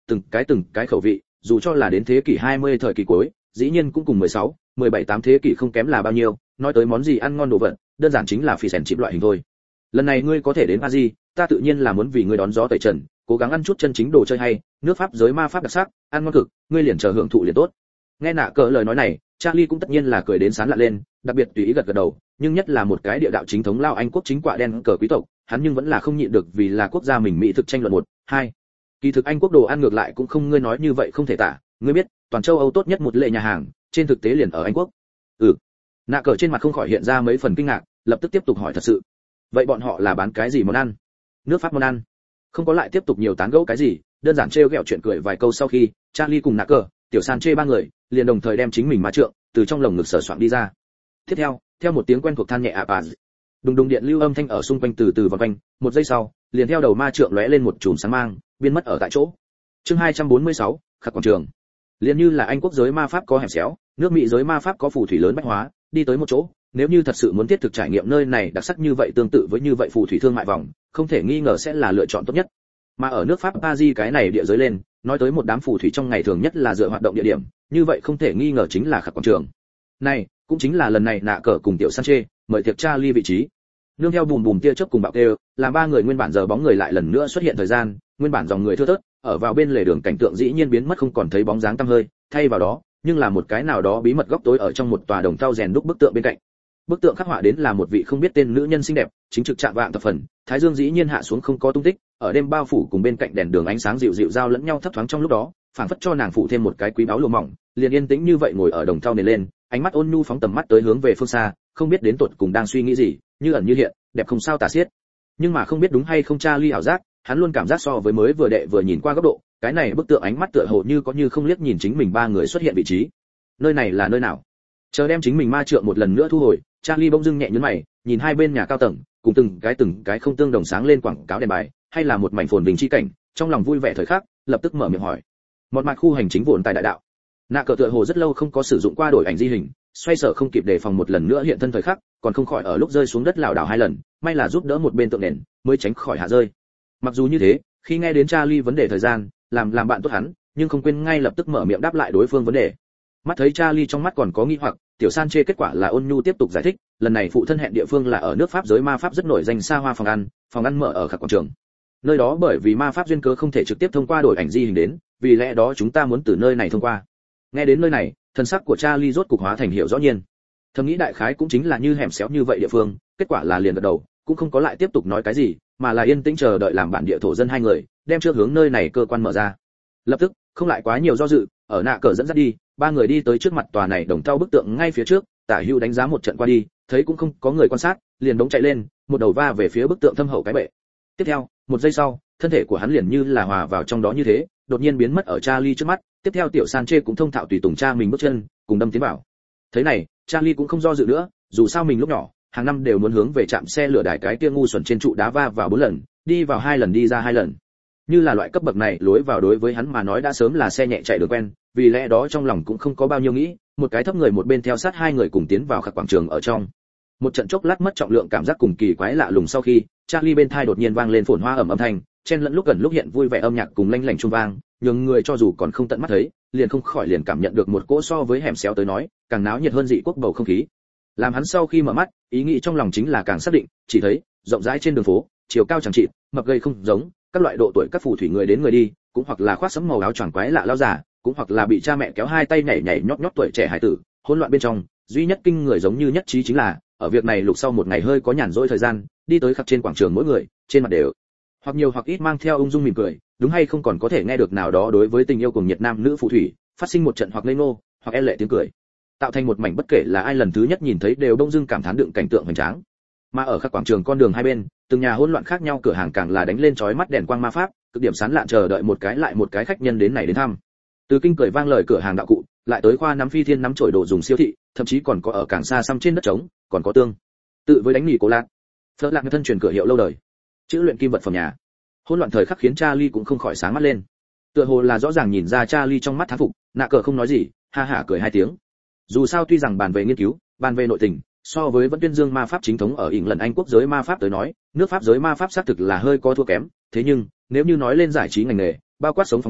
[SPEAKER 1] từng cái từng cái khẩu vị, dù cho là đến thế kỷ hai mươi thời kỳ cuối, dĩ nhiên cũng cùng mười sáu, mười bảy tám thế kỷ không kém là bao nhiêu, nói tới món gì ăn ngon đồ vật, đơn giản chính là phì sèn chip loại hình thôi. Lần này ngươi có thể đến Paris, ta tự nhiên là muốn vì ngươi đón gió tẩy trần, cố gắng ăn chút chân chính đồ chơi hay, nước Pháp giới ma pháp đặc sắc, ăn ngon cực, ngươi liền chờ hưởng thụ liền tốt. Nghe nạ cờ lời nói này, Charlie cũng tất nhiên là cười đến sán lạ lên, đặc biệt tùy ý gật gật đầu, nhưng nhất là một cái địa đạo chính thống lao Anh quốc chính quả đen cờ quý tộc, hắn nhưng vẫn là không nhịn được vì là quốc gia mình mỹ thực tranh luận một, hai. Kỳ thực Anh quốc đồ ăn ngược lại cũng không ngươi nói như vậy không thể tả, ngươi biết, toàn châu Âu tốt nhất một lệ nhà hàng, trên thực tế liền ở Anh quốc. Ừ. Nạ cờ trên mặt không khỏi hiện ra mấy phần kinh ngạc, lập tức tiếp tục hỏi thật sự. Vậy bọn họ là bán cái gì món ăn? Nước Pháp món ăn. Không có lại tiếp tục nhiều tán gẫu cái gì, đơn giản trêu ghẹo chuyện cười vài câu sau khi, Charlie cùng Nạ cờ, tiểu San chê ba người, liền đồng thời đem chính mình ma trượng từ trong lồng ngực sở soạn đi ra. Tiếp theo, theo một tiếng quen thuộc than nhẹ ạ bà, đùng đùng điện lưu âm thanh ở xung quanh từ từ vần quanh, một giây sau, liền theo đầu ma trượng lóe lên một chùm sáng mang, biến mất ở tại chỗ. Chương hai trăm bốn mươi sáu, khắc quảng trường. Liên như là Anh quốc giới ma pháp có hẻm xéo, nước Mỹ giới ma pháp có phù thủy lớn bách hóa, đi tới một chỗ, nếu như thật sự muốn thiết thực trải nghiệm nơi này đặc sắc như vậy tương tự với như vậy phù thủy thương mại vòng, không thể nghi ngờ sẽ là lựa chọn tốt nhất. Mà ở nước Pháp Paris cái này địa giới lên, nói tới một đám phù thủy trong ngày thường nhất là dựa hoạt động địa điểm, như vậy không thể nghi ngờ chính là khắc quảng trường. Này, cũng chính là lần này nạ cờ cùng tiểu Sanchez mời tiệc Charlie vị trí. Nương theo bùm bùm tia chớp cùng bạo kêu, làm ba người nguyên bản giờ bóng người lại lần nữa xuất hiện thời gian, nguyên bản dòng người thưa thớt, ở vào bên lề đường cảnh tượng dĩ nhiên biến mất không còn thấy bóng dáng tăm hơi, thay vào đó, nhưng là một cái nào đó bí mật góc tối ở trong một tòa đồng thau rèn đúc bức tượng bên cạnh. Bức tượng khắc họa đến là một vị không biết tên nữ nhân xinh đẹp, chính trực trạng vạng thập phần, thái dương dĩ nhiên hạ xuống không có tung tích, ở đêm bao phủ cùng bên cạnh đèn đường ánh sáng dịu dịu giao lẫn nhau thấp thoáng trong lúc đó, phảng phất cho nàng phụ thêm một cái quý báu lụa mỏng, liền yên tĩnh như vậy ngồi ở đồng thau nền lên, ánh mắt ôn nhu phóng tầm mắt tới hướng về phương xa, không biết đến tột cùng đang suy nghĩ gì, như ẩn như hiện, đẹp không sao tả xiết. Nhưng mà không biết đúng hay không Charlie ảo giác, hắn luôn cảm giác so với mới vừa đệ vừa nhìn qua góc độ, cái này bức tượng ánh mắt tựa hồ như có như không liếc nhìn chính mình ba người xuất hiện vị trí. Nơi này là nơi nào? Chờ đem chính mình ma trượng một lần nữa thu hồi, Charlie bỗng dưng nhẹ nhướng mày, nhìn hai bên nhà cao tầng, cùng từng cái từng cái không tương đồng sáng lên quảng cáo đèn bài, hay là một mảnh phồn vinh chi cảnh, trong lòng vui vẻ thời khắc, lập tức mở miệng hỏi. Một mặt khu hành chính vụn tại đại đạo. Nạ cờ tựa hồ rất lâu không có sử dụng qua đổi ảnh di hình, xoay sở không kịp đề phòng một lần nữa hiện thân thời khắc, còn không khỏi ở lúc rơi xuống đất lảo đảo hai lần, may là giúp đỡ một bên tượng nền, mới tránh khỏi hạ rơi. Mặc dù như thế, khi nghe đến Charlie vấn đề thời gian, làm làm bạn tốt hắn, nhưng không quên ngay lập tức mở miệng đáp lại đối phương vấn đề. Mắt thấy Charlie trong mắt còn có nghi hoặc, tiểu San chê kết quả là ôn nhu tiếp tục giải thích, lần này phụ thân hẹn địa phương là ở nước Pháp giới ma pháp rất nổi danh xa hoa phòng ăn, phòng ăn mở ở khắc quảng trường. Nơi đó bởi vì ma pháp duyên cớ không thể trực tiếp thông qua đổi ảnh di hình đến, vì lẽ đó chúng ta muốn từ nơi này thông qua. Nghe đến nơi này, thân sắc của Charlie rốt cục hóa thành hiểu rõ nhiên. Thầm nghĩ đại khái cũng chính là như hẻm xéo như vậy địa phương, kết quả là liền gật đầu, cũng không có lại tiếp tục nói cái gì, mà là yên tĩnh chờ đợi làm bản địa thổ dân hai người, đem trước hướng nơi này cơ quan mở ra. Lập tức, không lại quá nhiều do dự, ở nạ cờ dẫn dắt đi, ba người đi tới trước mặt tòa này đồng thau bức tượng ngay phía trước, Tả Hữu đánh giá một trận qua đi, thấy cũng không có người quan sát, liền đống chạy lên, một đầu va về phía bức tượng thâm hậu cái bệ. Tiếp theo, một giây sau, thân thể của hắn liền như là hòa vào trong đó như thế, đột nhiên biến mất ở Charlie trước mắt, tiếp theo tiểu Sanchez cũng thông thạo tùy tùng cha mình bước chân, cùng đâm tiến vào. Thế này, Charlie cũng không do dự nữa, dù sao mình lúc nhỏ, hàng năm đều muốn hướng về trạm xe lửa đài cái kia ngu xuẩn trên trụ đá va vào bốn lần, đi vào hai lần đi ra hai lần. Như là loại cấp bậc này, lối vào đối với hắn mà nói đã sớm là xe nhẹ chạy đường quen, vì lẽ đó trong lòng cũng không có bao nhiêu nghĩ, một cái thấp người một bên theo sát hai người cùng tiến vào khắc quảng trường ở trong. Một trận chốc lát mất trọng lượng cảm giác cùng kỳ quái lạ lùng sau khi, Charlie bên tai đột nhiên vang lên phồn hoa ẩm âm thanh, chen lẫn lúc gần lúc hiện vui vẻ âm nhạc cùng lanh lảnh trung vang, nhưng người cho dù còn không tận mắt thấy, liền không khỏi liền cảm nhận được một cỗ so với hẻm xéo tới nói, càng náo nhiệt hơn dị quốc bầu không khí. Làm hắn sau khi mở mắt, ý nghĩ trong lòng chính là càng xác định, chỉ thấy, rộng rãi trên đường phố, chiều cao chẳng trị, mập gầy không giống, các loại độ tuổi các phù thủy người đến người đi, cũng hoặc là khoác sẫm màu áo choàng quái lạ lao giả, cũng hoặc là bị cha mẹ kéo hai tay nhảy nhảy nhót nhót tuổi trẻ hải tử, hỗn loạn bên trong, duy nhất kinh người giống như nhất trí chính là, ở việc này lục sau một ngày hơi có nhàn rỗi thời gian, đi tới khắp trên quảng trường mỗi người, trên mặt đều hoặc nhiều hoặc ít mang theo ung dung mỉm cười, đúng hay không còn có thể nghe được nào đó đối với tình yêu cùng nhiệt nam nữ phù thủy, phát sinh một trận hoặc ngây ngô, hoặc e lệ tiếng cười, tạo thành một mảnh bất kể là ai lần thứ nhất nhìn thấy đều đông dưng cảm thán đựng cảnh tượng hoành tráng. Mà ở các quảng trường con đường hai bên, từng nhà hỗn loạn khác nhau cửa hàng càng là đánh lên chói mắt đèn quang ma pháp, cực điểm sán lạn chờ đợi một cái lại một cái khách nhân đến này đến thăm. Từ kinh cười vang lời cửa hàng đạo cụ, lại tới khoa nắm phi thiên nắm chổi đồ dùng siêu thị, thậm chí còn có ở càng xa xăm trên đất trống, còn có tương tự với đánh mì cổ lạc. Phớt lạc thân truyền cửa hiệu lâu đời, chữ luyện kim vật phẩm nhà. Hỗn loạn thời khắc khiến Charlie cũng không khỏi sáng mắt lên. Tựa hồ là rõ ràng nhìn ra Charlie trong mắt thán phục, nạ cờ không nói gì, ha hả cười hai tiếng. Dù sao tuy rằng bàn về nghiên cứu, bàn về nội tình, so với vẫn tuyên dương ma pháp chính thống ở ỉng lần Anh quốc giới ma pháp tới nói, nước Pháp giới ma pháp xác thực là hơi có thua kém, thế nhưng nếu như nói lên giải trí ngành nghề, bao quát sống phóng túng,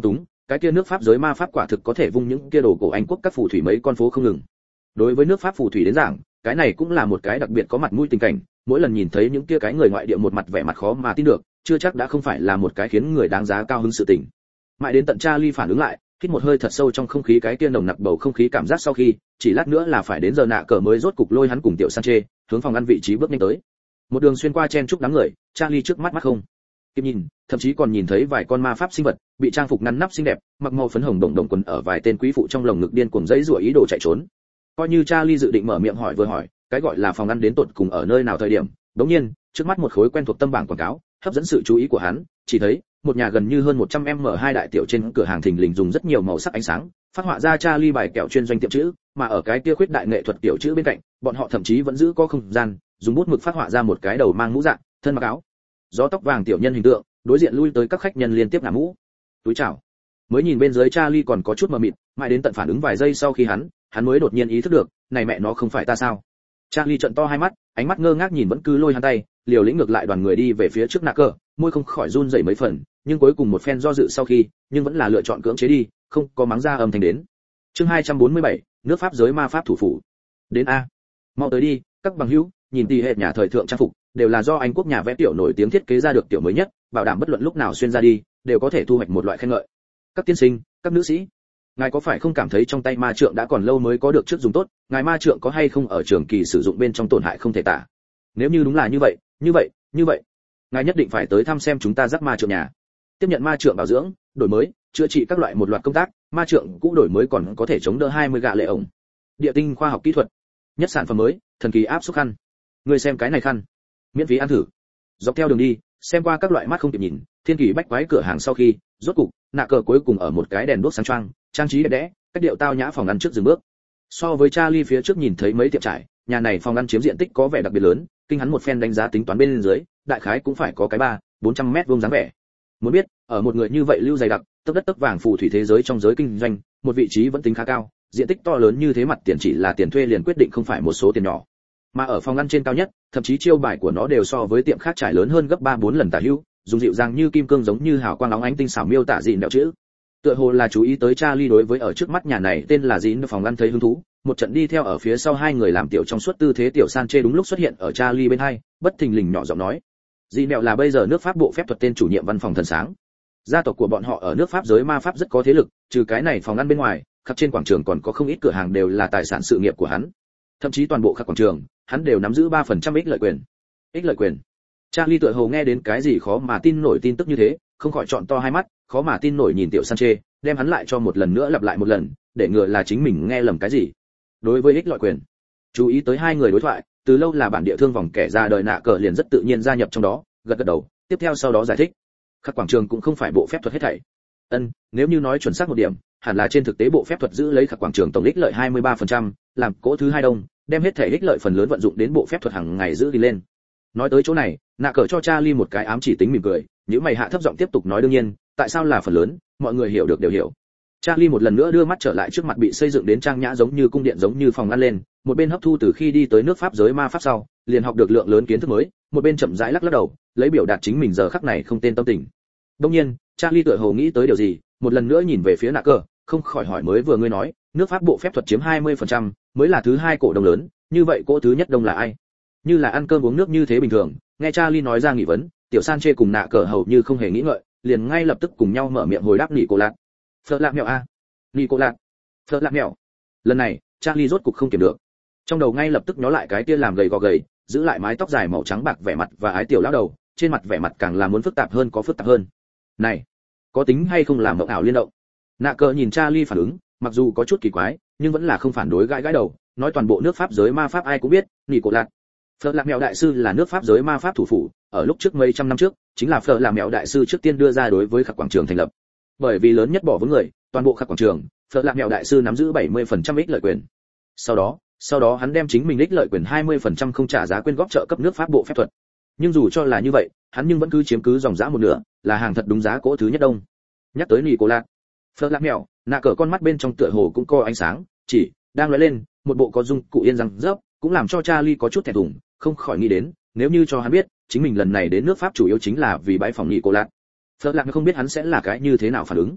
[SPEAKER 1] cái kia nước pháp giới ma pháp quả thực có thể vung những kia đồ cổ Anh quốc các phù thủy mấy con phố không ngừng. Đối với nước pháp phù thủy đến giảng, cái này cũng là một cái đặc biệt có mặt mũi tình cảnh, mỗi lần nhìn thấy những kia cái người ngoại địa một mặt vẻ mặt khó mà tin được, chưa chắc đã không phải là một cái khiến người đáng giá cao hứng sự tình. Mãi đến tận Charlie phản ứng lại, hít một hơi thật sâu trong không khí cái kia nồng nặc bầu không khí cảm giác sau khi, chỉ lát nữa là phải đến giờ nạ cờ mới rốt cục lôi hắn cùng tiểu Sanchez hướng phòng ăn vị trí bước nhanh tới. Một đường xuyên qua chen chúc đám người, Charlie trước mắt mắt không kịp nhìn, thậm chí còn nhìn thấy vài con ma pháp sinh vật bị trang phục ngăn nắp xinh đẹp, mặc màu phấn hồng đồng đồng quần ở vài tên quý phụ trong lồng ngực điên cuồng giãy giụa ý đồ chạy trốn. Coi như Charlie dự định mở miệng hỏi vừa hỏi, cái gọi là phòng ăn đến tột cùng ở nơi nào thời điểm, đống nhiên, trước mắt một khối quen thuộc tâm bảng quảng cáo, hấp dẫn sự chú ý của hắn, chỉ thấy một nhà gần như hơn một trăm em hai đại tiểu trên cửa hàng thình lình dùng rất nhiều màu sắc ánh sáng, phát họa ra Charlie bài kẹo chuyên doanh tiệm chữ, mà ở cái kia khuyết đại nghệ thuật tiểu chữ bên cạnh, bọn họ thậm chí vẫn giữ có không gian, dùng bút mực phát họa ra một cái đầu mang mũ dạng, thân mặc áo, gió tóc vàng tiểu nhân hình tượng, đối diện lui tới các khách nhân liên tiếp ngả mũ, túi chào. Mới nhìn bên dưới Charlie còn có chút mờ mịt, mãi đến tận phản ứng vài giây sau khi hắn, hắn mới đột nhiên ý thức được, này mẹ nó không phải ta sao? Charlie trợn to hai mắt, ánh mắt ngơ ngác nhìn vẫn cứ lôi hắn tay, liều lĩnh ngược lại đoàn người đi về phía trước nạ cờ, môi không khỏi run rẩy mấy phần, nhưng cuối cùng một phen do dự sau khi, nhưng vẫn là lựa chọn cưỡng chế đi, không có mắng ra âm thanh đến. Chương hai trăm bốn mươi bảy, nước pháp giới ma pháp thủ phủ. Đến a. Mau tới đi, các bằng hữu, nhìn tỉ hệ nhà thời thượng trang phục, đều là do Anh quốc nhà vẽ tiểu nổi tiếng thiết kế ra được tiểu mới nhất, bảo đảm bất luận lúc nào xuyên ra đi, đều có thể thu hoạch một loại khen ngợi. Các tiên sinh, các nữ sĩ, ngài có phải không cảm thấy trong tay ma trượng đã còn lâu mới có được trước dùng tốt, ngài ma trượng có hay không ở trường kỳ sử dụng bên trong tổn hại không thể tả? Nếu như đúng là như vậy, như vậy, như vậy, ngài nhất định phải tới thăm xem chúng ta rắc ma trượng nhà. Tiếp nhận ma trượng bảo dưỡng, đổi mới, chữa trị các loại một loạt công tác, ma trượng cũ đổi mới còn có thể chống đỡ hai mươi gạ lệ ổng. Địa tinh khoa học kỹ thuật, nhất sản phẩm mới, thần kỳ áp suất khăn. Người xem cái này khăn, miễn phí ăn thử. Dọc theo đường đi, xem qua các loại mắt không kịp nhìn, thiên kỳ bách quái cửa hàng sau khi, rốt cục, nạ cờ cuối cùng ở một cái đèn đuốc sáng choang, trang trí đẹp đẽ, cách điệu tao nhã phòng ăn trước dừng bước. So với Charlie phía trước nhìn thấy mấy tiệm trải, nhà này phòng ăn chiếm diện tích có vẻ đặc biệt lớn, kinh hắn một phen đánh giá tính toán bên dưới, đại khái cũng phải có cái ba, bốn trăm mét vuông dáng vẻ. Muốn biết, ở một người như vậy lưu dày đặc, tấc đất tấc vàng phù thủy thế giới trong giới kinh doanh, một vị trí vẫn tính khá cao, diện tích to lớn như thế mặt tiền chỉ là tiền thuê liền quyết định không phải một số tiền nhỏ. Mà ở phòng ăn trên cao nhất, thậm chí chiêu bài của nó đều so với tiệm khác trải lớn hơn gấp ba bốn lần tả hữu, dùng dịu dàng như kim cương giống như hào quang óng ánh tinh xảo miêu tả dịn đẹo chữ. Tựa hồ là chú ý tới Charlie đối với ở trước mắt nhà này tên là dịn phòng ăn thấy hứng thú, một trận đi theo ở phía sau hai người làm tiểu trong suốt tư thế tiểu Sanchez đúng lúc xuất hiện ở Charlie bên hai, bất thình lình nhỏ giọng nói: dịn đẹo là bây giờ nước Pháp bộ phép thuật tên chủ nhiệm văn phòng thần sáng. Gia tộc của bọn họ ở nước Pháp giới ma pháp rất có thế lực, trừ cái này phòng ăn bên ngoài, khắp trên quảng trường còn có không ít cửa hàng đều là tài sản sự nghiệp của hắn. Thậm chí toàn bộ khắp quảng trường, hắn đều nắm giữ ba phần trăm ích lợi quyền. Ích lợi quyền. Charlie tựa hồ nghe đến cái gì khó mà tin nổi tin tức như thế, không khỏi trọn to hai mắt, khó mà tin nổi nhìn tiểu Sanchez, đem hắn lại cho một lần nữa lặp lại một lần, để ngừa là chính mình nghe lầm cái gì. Đối với ích lợi quyền, chú ý tới hai người đối thoại, từ lâu là bản địa thương vòng kẻ ra đời nạ cờ liền rất tự nhiên gia nhập trong đó, gật gật đầu, tiếp theo sau đó giải thích. Khắc quảng trường cũng không phải bộ phép thuật hết thảy. Ân, nếu như nói chuẩn xác một điểm, hẳn là trên thực tế bộ phép thuật giữ lấy khắc quảng trường tổng ích lợi hai mươi ba phần trăm, làm cỗ thứ hai đông, đem hết thể ích lợi phần lớn vận dụng đến bộ phép thuật hàng ngày giữ đi lên. Nói tới chỗ này, nạ cờ cho Charlie một cái ám chỉ tính mỉm cười, những mày hạ thấp giọng tiếp tục nói đương nhiên, tại sao là phần lớn, mọi người hiểu được đều hiểu. Charlie một lần nữa đưa mắt trở lại trước mặt bị xây dựng đến trang nhã giống như cung điện giống như phòng ăn lên, một bên hấp thu từ khi đi tới nước Pháp giới ma pháp sau, liền học được lượng lớn kiến thức mới, một bên chậm rãi lắc lắc đầu, lấy biểu đạt chính mình giờ khắc này không tên tâm tình. Đương nhiên, Charlie tựa hồ nghĩ tới điều gì, một lần nữa nhìn về phía nạ cờ, không khỏi hỏi mới vừa ngươi nói, nước Pháp bộ phép thuật chiếm hai mươi phần trăm, mới là thứ hai cổ đông lớn, như vậy cổ thứ nhất đông là ai? Như là ăn cơm uống nước như thế bình thường, nghe Charlie nói ra nghị vấn, tiểu Sanchez cùng nạ cờ hầu như không hề nghĩ ngợi, liền ngay lập tức cùng nhau mở miệng hồi đáp nị cô lạc. Phật lạc mèo a. Nị cô lạc. Phật lạc mèo. Lần này, Charlie rốt cục không kiềm được. Trong đầu ngay lập tức nhớ lại cái kia làm gầy gò gầy, giữ lại mái tóc dài màu trắng bạc vẻ mặt và ái tiểu lão đầu, trên mặt vẻ mặt càng là muốn phức tạp hơn có phức tạp hơn. Này, có tính hay không làm mộng ảo liên động? Nạ cờ nhìn Charlie phản ứng, mặc dù có chút kỳ quái, nhưng vẫn là không phản đối gãi gãi đầu, nói toàn bộ nước Pháp giới ma pháp ai cũng biết, nị cô lạc. Phật lạc mèo đại sư là nước Pháp giới ma pháp thủ phủ, ở lúc trước mấy trăm năm trước, chính là Phật lạc mèo đại sư trước tiên đưa ra đối với khắc quảng trường thành lập. Bởi vì lớn nhất bỏ vốn người, toàn bộ khắc quảng trường, Phật lạc mèo đại sư nắm giữ bảy mươi phần trăm ích lợi quyền. Sau đó, sau đó hắn đem chính mình ích lợi quyền hai mươi phần trăm không trả giá quyên góp trợ cấp nước Pháp bộ phép thuật. Nhưng dù cho là như vậy, hắn nhưng vẫn cứ chiếm cứ dòng giá một nửa, là hàng thật đúng giá cỗ thứ nhất đông. Nhắc tới nị cô lạc, Phật lạc mèo, nạ cờ con mắt bên trong tựa hồ cũng có ánh sáng, chỉ đang lóe lên, một bộ có dung cụ yên răng rớp, cũng làm cho Charlie có chút thẹn thùng, không khỏi nghĩ đến, nếu như cho hắn biết, chính mình lần này đến nước Pháp chủ yếu chính là vì bãi phòng nị cô lạc. Phật lạc không biết hắn sẽ là cái như thế nào phản ứng.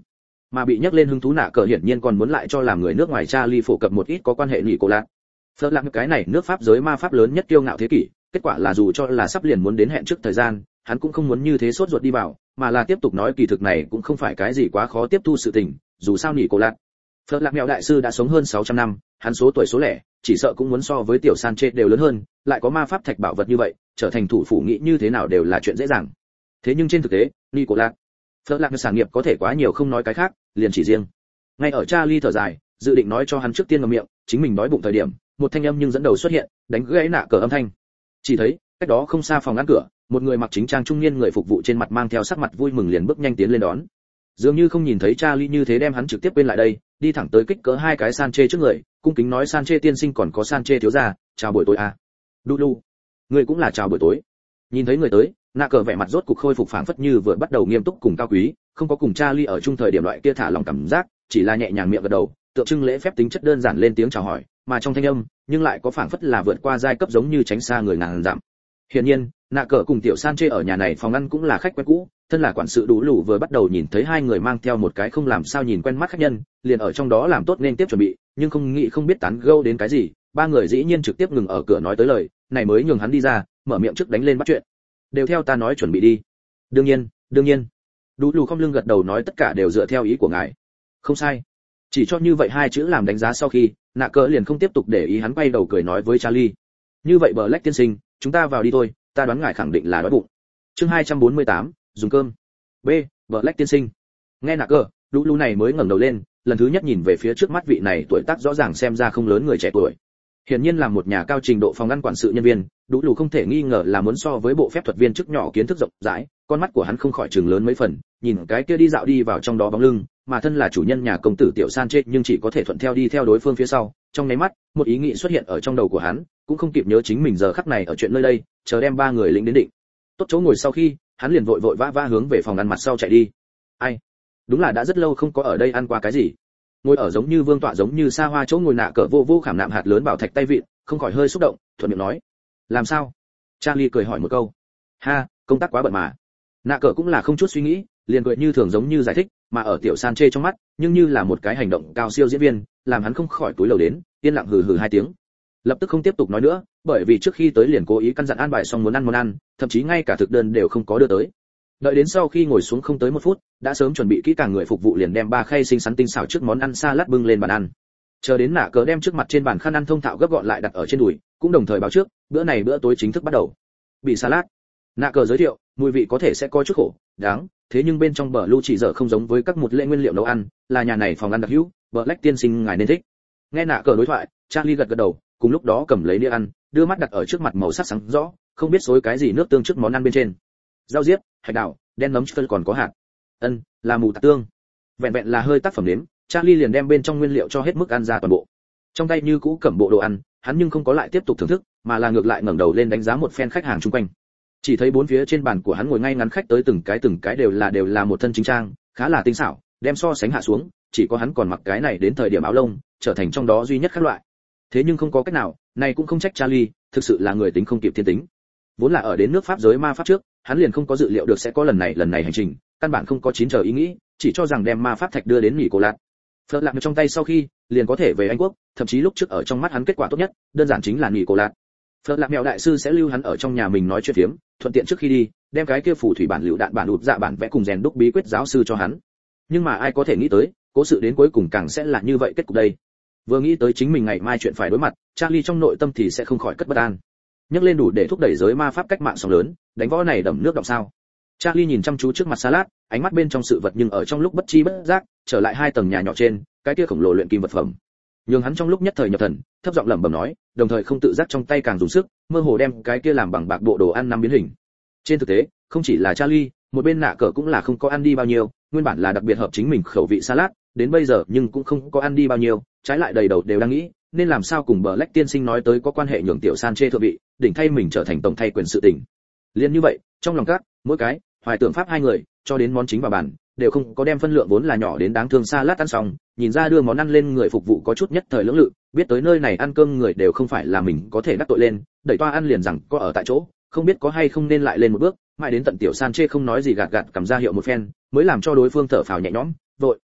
[SPEAKER 1] Mà bị nhắc lên hứng thú nạ cờ hiển nhiên còn muốn lại cho làm người nước ngoài Charlie phổ cập một ít có quan hệ nhị cổ lạc. Phớt lạc cái này nước pháp giới ma pháp lớn nhất kiêu ngạo thế kỷ, kết quả là dù cho là sắp liền muốn đến hẹn trước thời gian, hắn cũng không muốn như thế sốt ruột đi vào, mà là tiếp tục nói kỳ thực này cũng không phải cái gì quá khó tiếp thu sự tình, dù sao nhị cổ lạc. Phớt lạc mèo đại sư đã sống hơn sáu trăm năm, hắn số tuổi số lẻ, chỉ sợ cũng muốn so với tiểu Sanchez đều lớn hơn, lại có ma pháp thạch bảo vật như vậy, trở thành thủ phủ nghĩ như thế nào đều là chuyện dễ dàng. Thế nhưng trên thực tế, nhị cổ lạc, Phớt lạc sản nghiệp có thể quá nhiều không nói cái khác, liền chỉ riêng. Ngay ở Charlie thở dài, dự định nói cho hắn trước tiên ngậm miệng, chính mình đói bụng thời điểm, một thanh âm nhưng dẫn đầu xuất hiện, đánh gãy nạ cờ âm thanh. Chỉ thấy, cách đó không xa phòng ngăn cửa, một người mặc chính trang trung niên người phục vụ trên mặt mang theo sắc mặt vui mừng liền bước nhanh tiến lên đón. Dường như không nhìn thấy Charlie như thế đem hắn trực tiếp quên lại đây, đi thẳng tới kích cỡ hai cái Sanchez trước người, cung kính nói Sanchez tiên sinh còn có Sanchez thiếu gia, chào buổi tối à. Đu đu, người cũng là chào buổi tối. Nhìn thấy người tới, nạ cờ vẻ mặt rốt cục khôi phục phảng phất như vừa bắt đầu nghiêm túc cùng cao quý, không có cùng Charlie ở chung thời điểm loại kia thả lòng cảm giác, chỉ là nhẹ nhàng miệng gật đầu, tượng trưng lễ phép tính chất đơn giản lên tiếng chào hỏi, mà trong thanh âm nhưng lại có phảng phất là vượt qua giai cấp giống như tránh xa người ngàn dặm. Hiển nhiên, nạ cờ cùng tiểu Sanchez ở nhà này phòng ăn cũng là khách quen cũ, thân là quản sự đủ lũ vừa bắt đầu nhìn thấy hai người mang theo một cái không làm sao nhìn quen mắt khách nhân, liền ở trong đó làm tốt nên tiếp chuẩn bị, nhưng không nghĩ không biết tán gẫu đến cái gì, ba người dĩ nhiên trực tiếp ngừng ở cửa nói tới lời, này mới nhường hắn đi ra, mở miệng trước đánh lên bắt chuyện. Đều theo ta nói chuẩn bị đi. Đương nhiên, đương nhiên. Đủ lũ không lưng gật đầu nói tất cả đều dựa theo ý của ngài. Không sai. Chỉ cho như vậy hai chữ làm đánh giá sau khi, nạ cờ liền không tiếp tục để ý hắn quay đầu cười nói với Charlie. Như vậy Black tiên sinh, chúng ta vào đi thôi, ta đoán ngài khẳng định là đói bụng. Chương hai trăm bốn mươi tám, dùng cơm. B, Black tiên sinh. Nghe nạ cờ, Lũ Lũ này mới ngẩng đầu lên, lần thứ nhất nhìn về phía trước mắt vị này tuổi tác rõ ràng xem ra không lớn người trẻ tuổi. Hiển nhiên là một nhà cao trình độ phòng ngăn quản sự nhân viên, Lũ Lũ không thể nghi ngờ là muốn so với bộ phép thuật viên chức nhỏ kiến thức rộng rãi, con mắt của hắn không khỏi trừng lớn mấy phần, nhìn cái kia đi dạo đi vào trong đó bóng lưng, mà thân là chủ nhân nhà công tử tiểu Sanchez nhưng chỉ có thể thuận theo đi theo đối phương phía sau, trong nháy mắt, một ý nghĩ xuất hiện ở trong đầu của hắn, cũng không kịp nhớ chính mình giờ khắc này ở chuyện nơi đây, chờ đem ba người lĩnh đến định. Tốt chỗ ngồi sau khi, hắn liền vội vội vã vã hướng về phòng ăn mặt sau chạy đi. Ai? Đúng là đã rất lâu không có ở đây ăn qua cái gì. Ngồi ở giống như vương tọa giống như xa hoa chỗ ngồi nạ cỡ vô vô khảm nạm hạt lớn bảo thạch tay vịn, không khỏi hơi xúc động, thuận miệng nói: "Làm sao?" Charlie cười hỏi một câu. "Ha, công tác quá bận mà." Nạ cỡ cũng là không chút suy nghĩ, liền cười như thường giống như giải thích, mà ở tiểu Sanchez trong mắt, nhưng như là một cái hành động cao siêu diễn viên, làm hắn không khỏi túi lầu đến, yên lặng hừ hừ hai tiếng. Lập tức không tiếp tục nói nữa, bởi vì trước khi tới liền cố ý căn dặn an bài xong muốn ăn món ăn, thậm chí ngay cả thực đơn đều không có đưa tới. Đợi đến sau khi ngồi xuống không tới một phút, đã sớm chuẩn bị kỹ càng người phục vụ liền đem ba khay xinh xắn tinh xảo trước món ăn salad bưng lên bàn ăn. Chờ đến nạ cờ đem trước mặt trên bàn khăn ăn thông thạo gấp gọn lại đặt ở trên đùi, cũng đồng thời báo trước, bữa này bữa tối chính thức bắt đầu. Bị salad. Nạ cờ giới thiệu, mùi vị có thể sẽ có chút khổ, đáng, thế nhưng bên trong bờ lưu chỉ dở không giống với các một lệ nguyên liệu nấu ăn, là nhà này phòng ăn đặc hữu, Black tiên sinh ngài nên thích. Nghe nạ cờ đối thoại, Charlie gật gật đầu, cùng lúc đó cầm lấy đĩa ăn, đưa mắt đặt ở trước mặt màu sắc sáng rõ, không biết xối cái gì nước tương trước món ăn bên trên. Rau diếp, hạch đào, đen nấm phân còn có hạt. Ân, là mù tạt tương. Vẹn vẹn là hơi tác phẩm nếm, Charlie liền đem bên trong nguyên liệu cho hết mức ăn ra toàn bộ. Trong tay như cũ cầm bộ đồ ăn, hắn nhưng không có lại tiếp tục thưởng thức, mà là ngược lại ngẩng đầu lên đánh giá một phen khách hàng xung quanh. Chỉ thấy bốn phía trên bàn của hắn ngồi ngay ngắn khách tới từng cái từng cái đều là đều là một thân chính trang, khá là tinh xảo, đem so sánh hạ xuống, chỉ có hắn còn mặc cái này đến thời điểm áo lông, trở thành trong đó duy nhất khác loại. Thế nhưng không có cách nào, này cũng không trách Charlie, thực sự là người tính không kịp thiên tính. Vốn là ở đến nước pháp giới ma pháp trước, hắn liền không có dự liệu được sẽ có lần này lần này hành trình, căn bản không có chín chờ ý nghĩ, chỉ cho rằng đem ma pháp thạch đưa đến nghỉ cô lạc. Phớt lạc trong tay sau khi, liền có thể về Anh quốc, thậm chí lúc trước ở trong mắt hắn kết quả tốt nhất, đơn giản chính là nghỉ cô lạc. Phớt lạc mèo đại sư sẽ lưu hắn ở trong nhà mình nói chuyện phiếm, thuận tiện trước khi đi, đem cái kia phù thủy bản lựu đạn bản ụt dạ bản vẽ cùng rèn đúc bí quyết giáo sư cho hắn. Nhưng mà ai có thể nghĩ tới, cố sự đến cuối cùng càng sẽ là như vậy kết cục đây. Vừa nghĩ tới chính mình ngày mai chuyện phải đối mặt, Charlie trong nội tâm thì sẽ không khỏi cất bất an. Nhắc lên đủ để thúc đẩy giới ma pháp cách mạng sóng lớn, đánh võ này đậm nước động sao? Charlie nhìn chăm chú trước mặt salad, ánh mắt bên trong sự vật nhưng ở trong lúc bất chi bất giác, trở lại hai tầng nhà nhỏ trên, cái kia khổng lồ luyện kim vật phẩm. Nhưng hắn trong lúc nhất thời nhập thần, thấp giọng lẩm bẩm nói, đồng thời không tự giác trong tay càng dùng sức, mơ hồ đem cái kia làm bằng bạc bộ đồ ăn năm biến hình. Trên thực tế, không chỉ là Charlie, một bên nạ cờ cũng là không có ăn đi bao nhiêu, nguyên bản là đặc biệt hợp chính mình khẩu vị salad, đến bây giờ nhưng cũng không có ăn đi bao nhiêu, trái lại đầy đầu đều đang nghĩ, nên làm sao cùng Black tiên sinh nói tới có quan hệ nhường tiểu Sanchez thượng vị, đỉnh thay mình trở thành tổng thay quyền sự tình. Liên như vậy, trong lòng các, mỗi cái, hoài tưởng pháp hai người, cho đến món chính vào bàn, đều không có đem phân lượng vốn là nhỏ đến đáng thương salad ăn xong, nhìn ra đưa món ăn lên người phục vụ có chút nhất thời lưỡng lự, biết tới nơi này ăn cơm người đều không phải là mình có thể đắc tội lên, đẩy toa ăn liền rằng có ở tại chỗ, không biết có hay không nên lại lên một bước, mãi đến tận tiểu Sanchez không nói gì gạt gạt cầm ra hiệu một phen, mới làm cho đối phương thở phào nhẹ nhõm, vội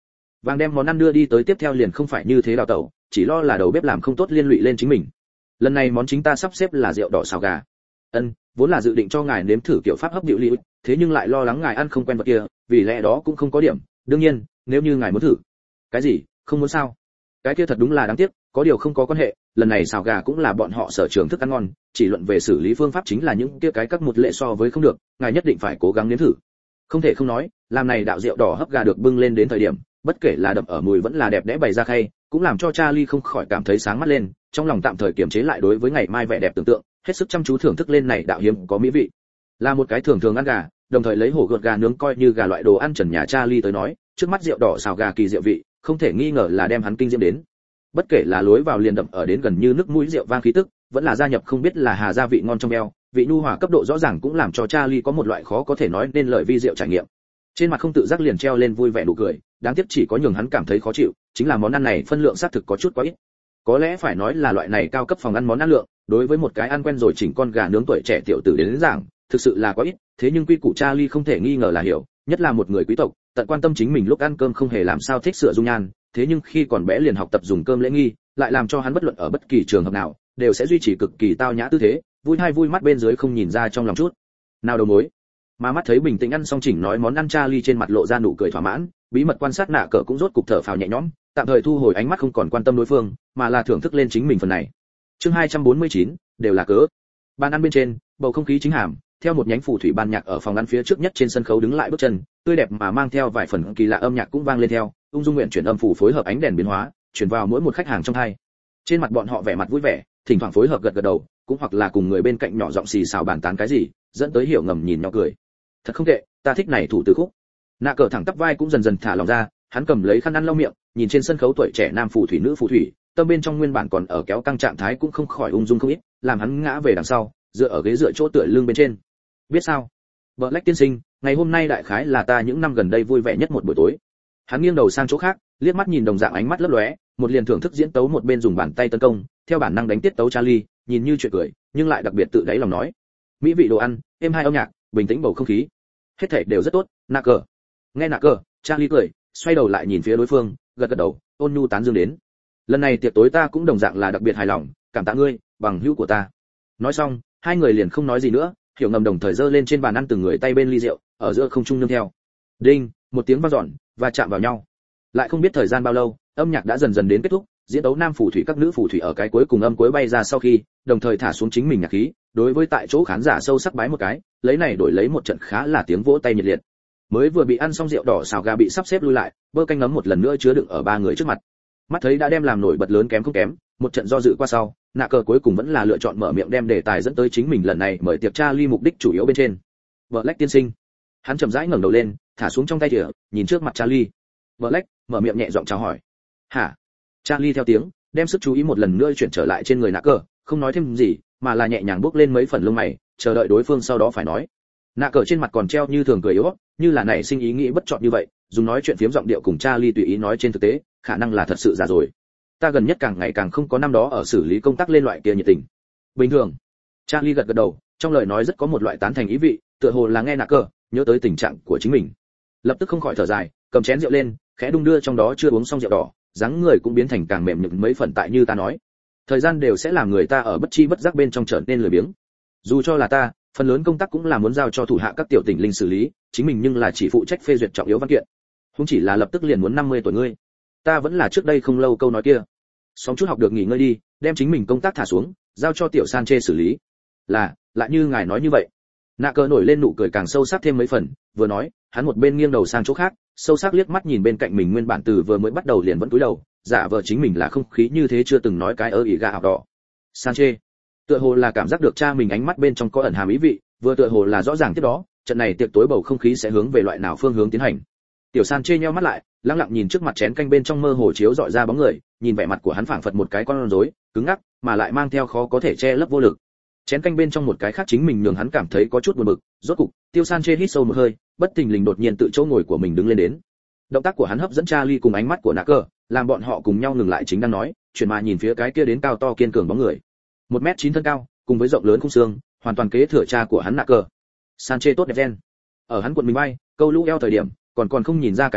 [SPEAKER 1] Vàng đem món ăn đưa đi tới tiếp theo liền không phải như thế đào tẩu, chỉ lo là đầu bếp làm không tốt liên lụy lên chính mình. Lần này món chính ta sắp xếp là rượu đỏ xào gà. Ân, vốn là dự định cho ngài nếm thử kiểu pháp hấp điệu lý, thế nhưng lại lo lắng ngài ăn không quen vật kia, vì lẽ đó cũng không có điểm. Đương nhiên, nếu như ngài muốn thử. Cái gì? Không muốn sao? Cái kia thật đúng là đáng tiếc, có điều không có quan hệ, lần này xào gà cũng là bọn họ sở trường thức ăn ngon, chỉ luận về xử lý phương pháp chính là những kia cái các một lệ so với không được, ngài nhất định phải cố gắng nếm thử. Không thể không nói, làm này đạo rượu đỏ hấp gà được bưng lên đến thời điểm, bất kể là đậm ở mùi vẫn là đẹp đẽ bày ra khay, cũng làm cho Charlie không khỏi cảm thấy sáng mắt lên, trong lòng tạm thời kiềm chế lại đối với ngày mai vẻ đẹp tưởng tượng, hết sức chăm chú thưởng thức lên này đạo hiếm có mỹ vị. Là một cái thường thường ăn gà, đồng thời lấy hổ gợt gà nướng coi như gà loại đồ ăn trần nhà Charlie tới nói, trước mắt rượu đỏ xào gà kỳ diệu vị, không thể nghi ngờ là đem hắn kinh diễm đến. Bất kể là lối vào liền đậm ở đến gần như nước mũi rượu vang khí tức, vẫn là gia nhập không biết là hà gia vị ngon trong eo, vị nhu hòa cấp độ rõ ràng cũng làm cho Charlie có một loại khó có thể nói nên lời vi diệu trải nghiệm. Trên mặt không tự giác liền treo lên vui vẻ nụ cười, đáng tiếc chỉ có nhường hắn cảm thấy khó chịu, chính là món ăn này phân lượng xác thực có chút quá ít. Có lẽ phải nói là loại này cao cấp phòng ăn món ăn lượng, đối với một cái ăn quen rồi chỉnh con gà nướng tuổi trẻ tiểu tử đến, đến giảng, thực sự là quá ít, thế nhưng quy củ Charlie không thể nghi ngờ là hiểu, nhất là một người quý tộc, tận quan tâm chính mình lúc ăn cơm không hề làm sao thích sửa dung nhan, thế nhưng khi còn bé liền học tập dùng cơm lễ nghi, lại làm cho hắn bất luận ở bất kỳ trường hợp nào, đều sẽ duy trì cực kỳ tao nhã tư thế, vui hay vui mắt bên dưới không nhìn ra trong lòng chút nào đầu mối. Mà mắt thấy bình tĩnh ăn xong chỉnh nói món ăn Charlie trên mặt lộ ra nụ cười thỏa mãn, bí mật quan sát nạ cờ cũng rốt cục thở phào nhẹ nhõm, tạm thời thu hồi ánh mắt không còn quan tâm đối phương, mà là thưởng thức lên chính mình phần này. Chương hai trăm bốn mươi chín, đều là cớ. Bàn ăn bên trên, bầu không khí chính hàm, theo một nhánh phù thủy ban nhạc ở phòng ăn phía trước nhất trên sân khấu đứng lại bước chân, tươi đẹp mà mang theo vài phần kỳ lạ âm nhạc cũng vang lên theo, ung dung nguyện chuyển âm phù phối hợp ánh đèn biến hóa, chuyển vào mỗi một khách hàng trong hai. Trên mặt bọn họ vẻ mặt vui vẻ, thỉnh thoảng phối hợp gật gật đầu, cũng hoặc là cùng người bên cạnh nhỏ giọng xì xào bàn tán cái gì, dẫn tới hiểu ngầm nhìn nhỏ cười. Thật không tệ, ta thích này thủ từ khúc. Nạ cờ thẳng tắp vai cũng dần dần thả lòng ra, hắn cầm lấy khăn ăn lau miệng, nhìn trên sân khấu tuổi trẻ nam phù thủy nữ phù thủy, tâm bên trong nguyên bản còn ở kéo căng trạng thái cũng không khỏi ung dung không ít, làm hắn ngã về đằng sau, dựa ở ghế dựa chỗ tựa lưng bên trên. Biết sao? Black tiên sinh, ngày hôm nay đại khái là ta những năm gần đây vui vẻ nhất một buổi tối. Hắn nghiêng đầu sang chỗ khác, liếc mắt nhìn đồng dạng ánh mắt lấp lóe, một liền thưởng thức diễn tấu một bên dùng bàn tay tấn công, theo bản năng đánh tiết tấu Charlie, nhìn như chuyện cười, nhưng lại đặc biệt tự đáy lòng nói. Mỹ vị đồ ăn, êm hai âm nhạc, bình tĩnh bầu không khí, hết thảy đều rất tốt. Nạ cờ. Nghe nạ cờ, Charlie cười, xoay đầu lại nhìn phía đối phương, gật gật đầu, ôn nhu tán dương đến. Lần này tiệc tối ta cũng đồng dạng là đặc biệt hài lòng, cảm tạ ngươi, bằng hữu của ta. Nói xong, hai người liền không nói gì nữa, hiểu ngầm đồng thời giơ lên trên bàn ăn từng người tay bên ly rượu, ở giữa không trung nương theo. Đinh, một tiếng vang dọn và chạm vào nhau. Lại không biết thời gian bao lâu, âm nhạc đã dần dần đến kết thúc, diễn đấu nam phù thủy các nữ phù thủy ở cái cuối cùng âm cuối bay ra sau khi, đồng thời thả xuống chính mình nhạc khí, đối với tại chỗ khán giả sâu sắc bái một cái, lấy này đổi lấy một trận khá là tiếng vỗ tay nhiệt liệt. Mới vừa bị ăn xong rượu đỏ xào gà bị sắp xếp lui lại, bơ canh nấm một lần nữa chứa đựng ở ba người trước mặt. Mắt thấy đã đem làm nổi bật lớn kém không kém, một trận do dự qua sau, nạ cờ cuối cùng vẫn là lựa chọn mở miệng đem đề tài dẫn tới chính mình lần này mời tiệc Charlie mục đích chủ yếu bên trên. Black tiên sinh. Hắn chậm rãi ngẩng đầu lên, thả xuống trong tay thìa, nhìn trước mặt Charlie. Black mở miệng nhẹ giọng chào hỏi. Hả? Charlie theo tiếng, đem sức chú ý một lần nữa chuyển trở lại trên người nạ cờ, không nói thêm gì, mà là nhẹ nhàng bước lên mấy phần lông mày, chờ đợi đối phương sau đó phải nói. Nạ cờ trên mặt còn treo như thường cười yếu, như là nảy sinh ý nghĩ bất chợt như vậy, dùng nói chuyện phiếm giọng điệu cùng Charlie tùy ý nói trên thực tế, khả năng là thật sự già rồi. Ta gần nhất càng ngày càng không có năm đó ở xử lý công tác lên loại kia nhiệt tình. Bình thường. Charlie gật gật đầu, trong lời nói rất có một loại tán thành ý vị, tựa hồ là nghe nạ cờ, nhớ tới tình trạng của chính mình. Lập tức không khỏi thở dài, cầm chén rượu lên, khẽ đung đưa trong đó chưa uống xong rượu đỏ, dáng người cũng biến thành càng mềm nhũn mấy phần tại như ta nói. Thời gian đều sẽ làm người ta ở bất chi bất giác bên trong trở nên lười biếng. Dù cho là ta, phần lớn công tác cũng là muốn giao cho thủ hạ các tiểu tỉnh linh xử lý, chính mình nhưng là chỉ phụ trách phê duyệt trọng yếu văn kiện. Không chỉ là lập tức liền muốn năm mươi tuổi ngươi. Ta vẫn là trước đây không lâu câu nói kia. Sống chút học được nghỉ ngơi đi, đem chính mình công tác thả xuống, giao cho tiểu Sanchez xử lý. Là, lại như ngài nói như vậy. Nạ cờ nổi lên nụ cười càng sâu sắc thêm mấy phần, vừa nói, hắn một bên nghiêng đầu sang chỗ khác, sâu sắc liếc mắt nhìn bên cạnh mình nguyên bản từ vừa mới bắt đầu liền vẫn cúi đầu, giả vờ chính mình là không khí như thế chưa từng nói cái ơ ỉ gà học đỏ. Sanchez, tựa hồ là cảm giác được cha mình ánh mắt bên trong có ẩn hàm ý vị, vừa tựa hồ là rõ ràng tiếp đó, trận này tiệc tối bầu không khí sẽ hướng về loại nào phương hướng tiến hành. Tiểu Sanchez nheo mắt lại, lặng lặng nhìn trước mặt chén canh bên trong mơ hồ chiếu dọi ra bóng người, nhìn vẻ mặt của hắn phảng phật một cái con rối, cứng ngắc, mà lại mang theo khó có thể che lấp vô lực. Chén canh bên trong một cái khác chính mình nhường hắn cảm thấy có chút buồn bực, rốt cục, Tiêu Sanchez hít sâu một hơi, bất thình lình đột nhiên tự chỗ ngồi của mình đứng lên đến. Động tác của hắn hấp dẫn Charlie cùng ánh mắt của Nạ Cờ, làm bọn họ cùng nhau ngừng lại chính đang nói, chuyển mà nhìn phía cái kia đến cao to kiên cường bóng người. một mét chín thân cao, cùng với rộng lớn khung xương, hoàn toàn kế thừa cha của hắn Nạ Cờ. Sanchez tốt đẹp gen. Ở hắn quần mình bay, câu lũ eo thời điểm, còn còn không nhìn ra cái gì,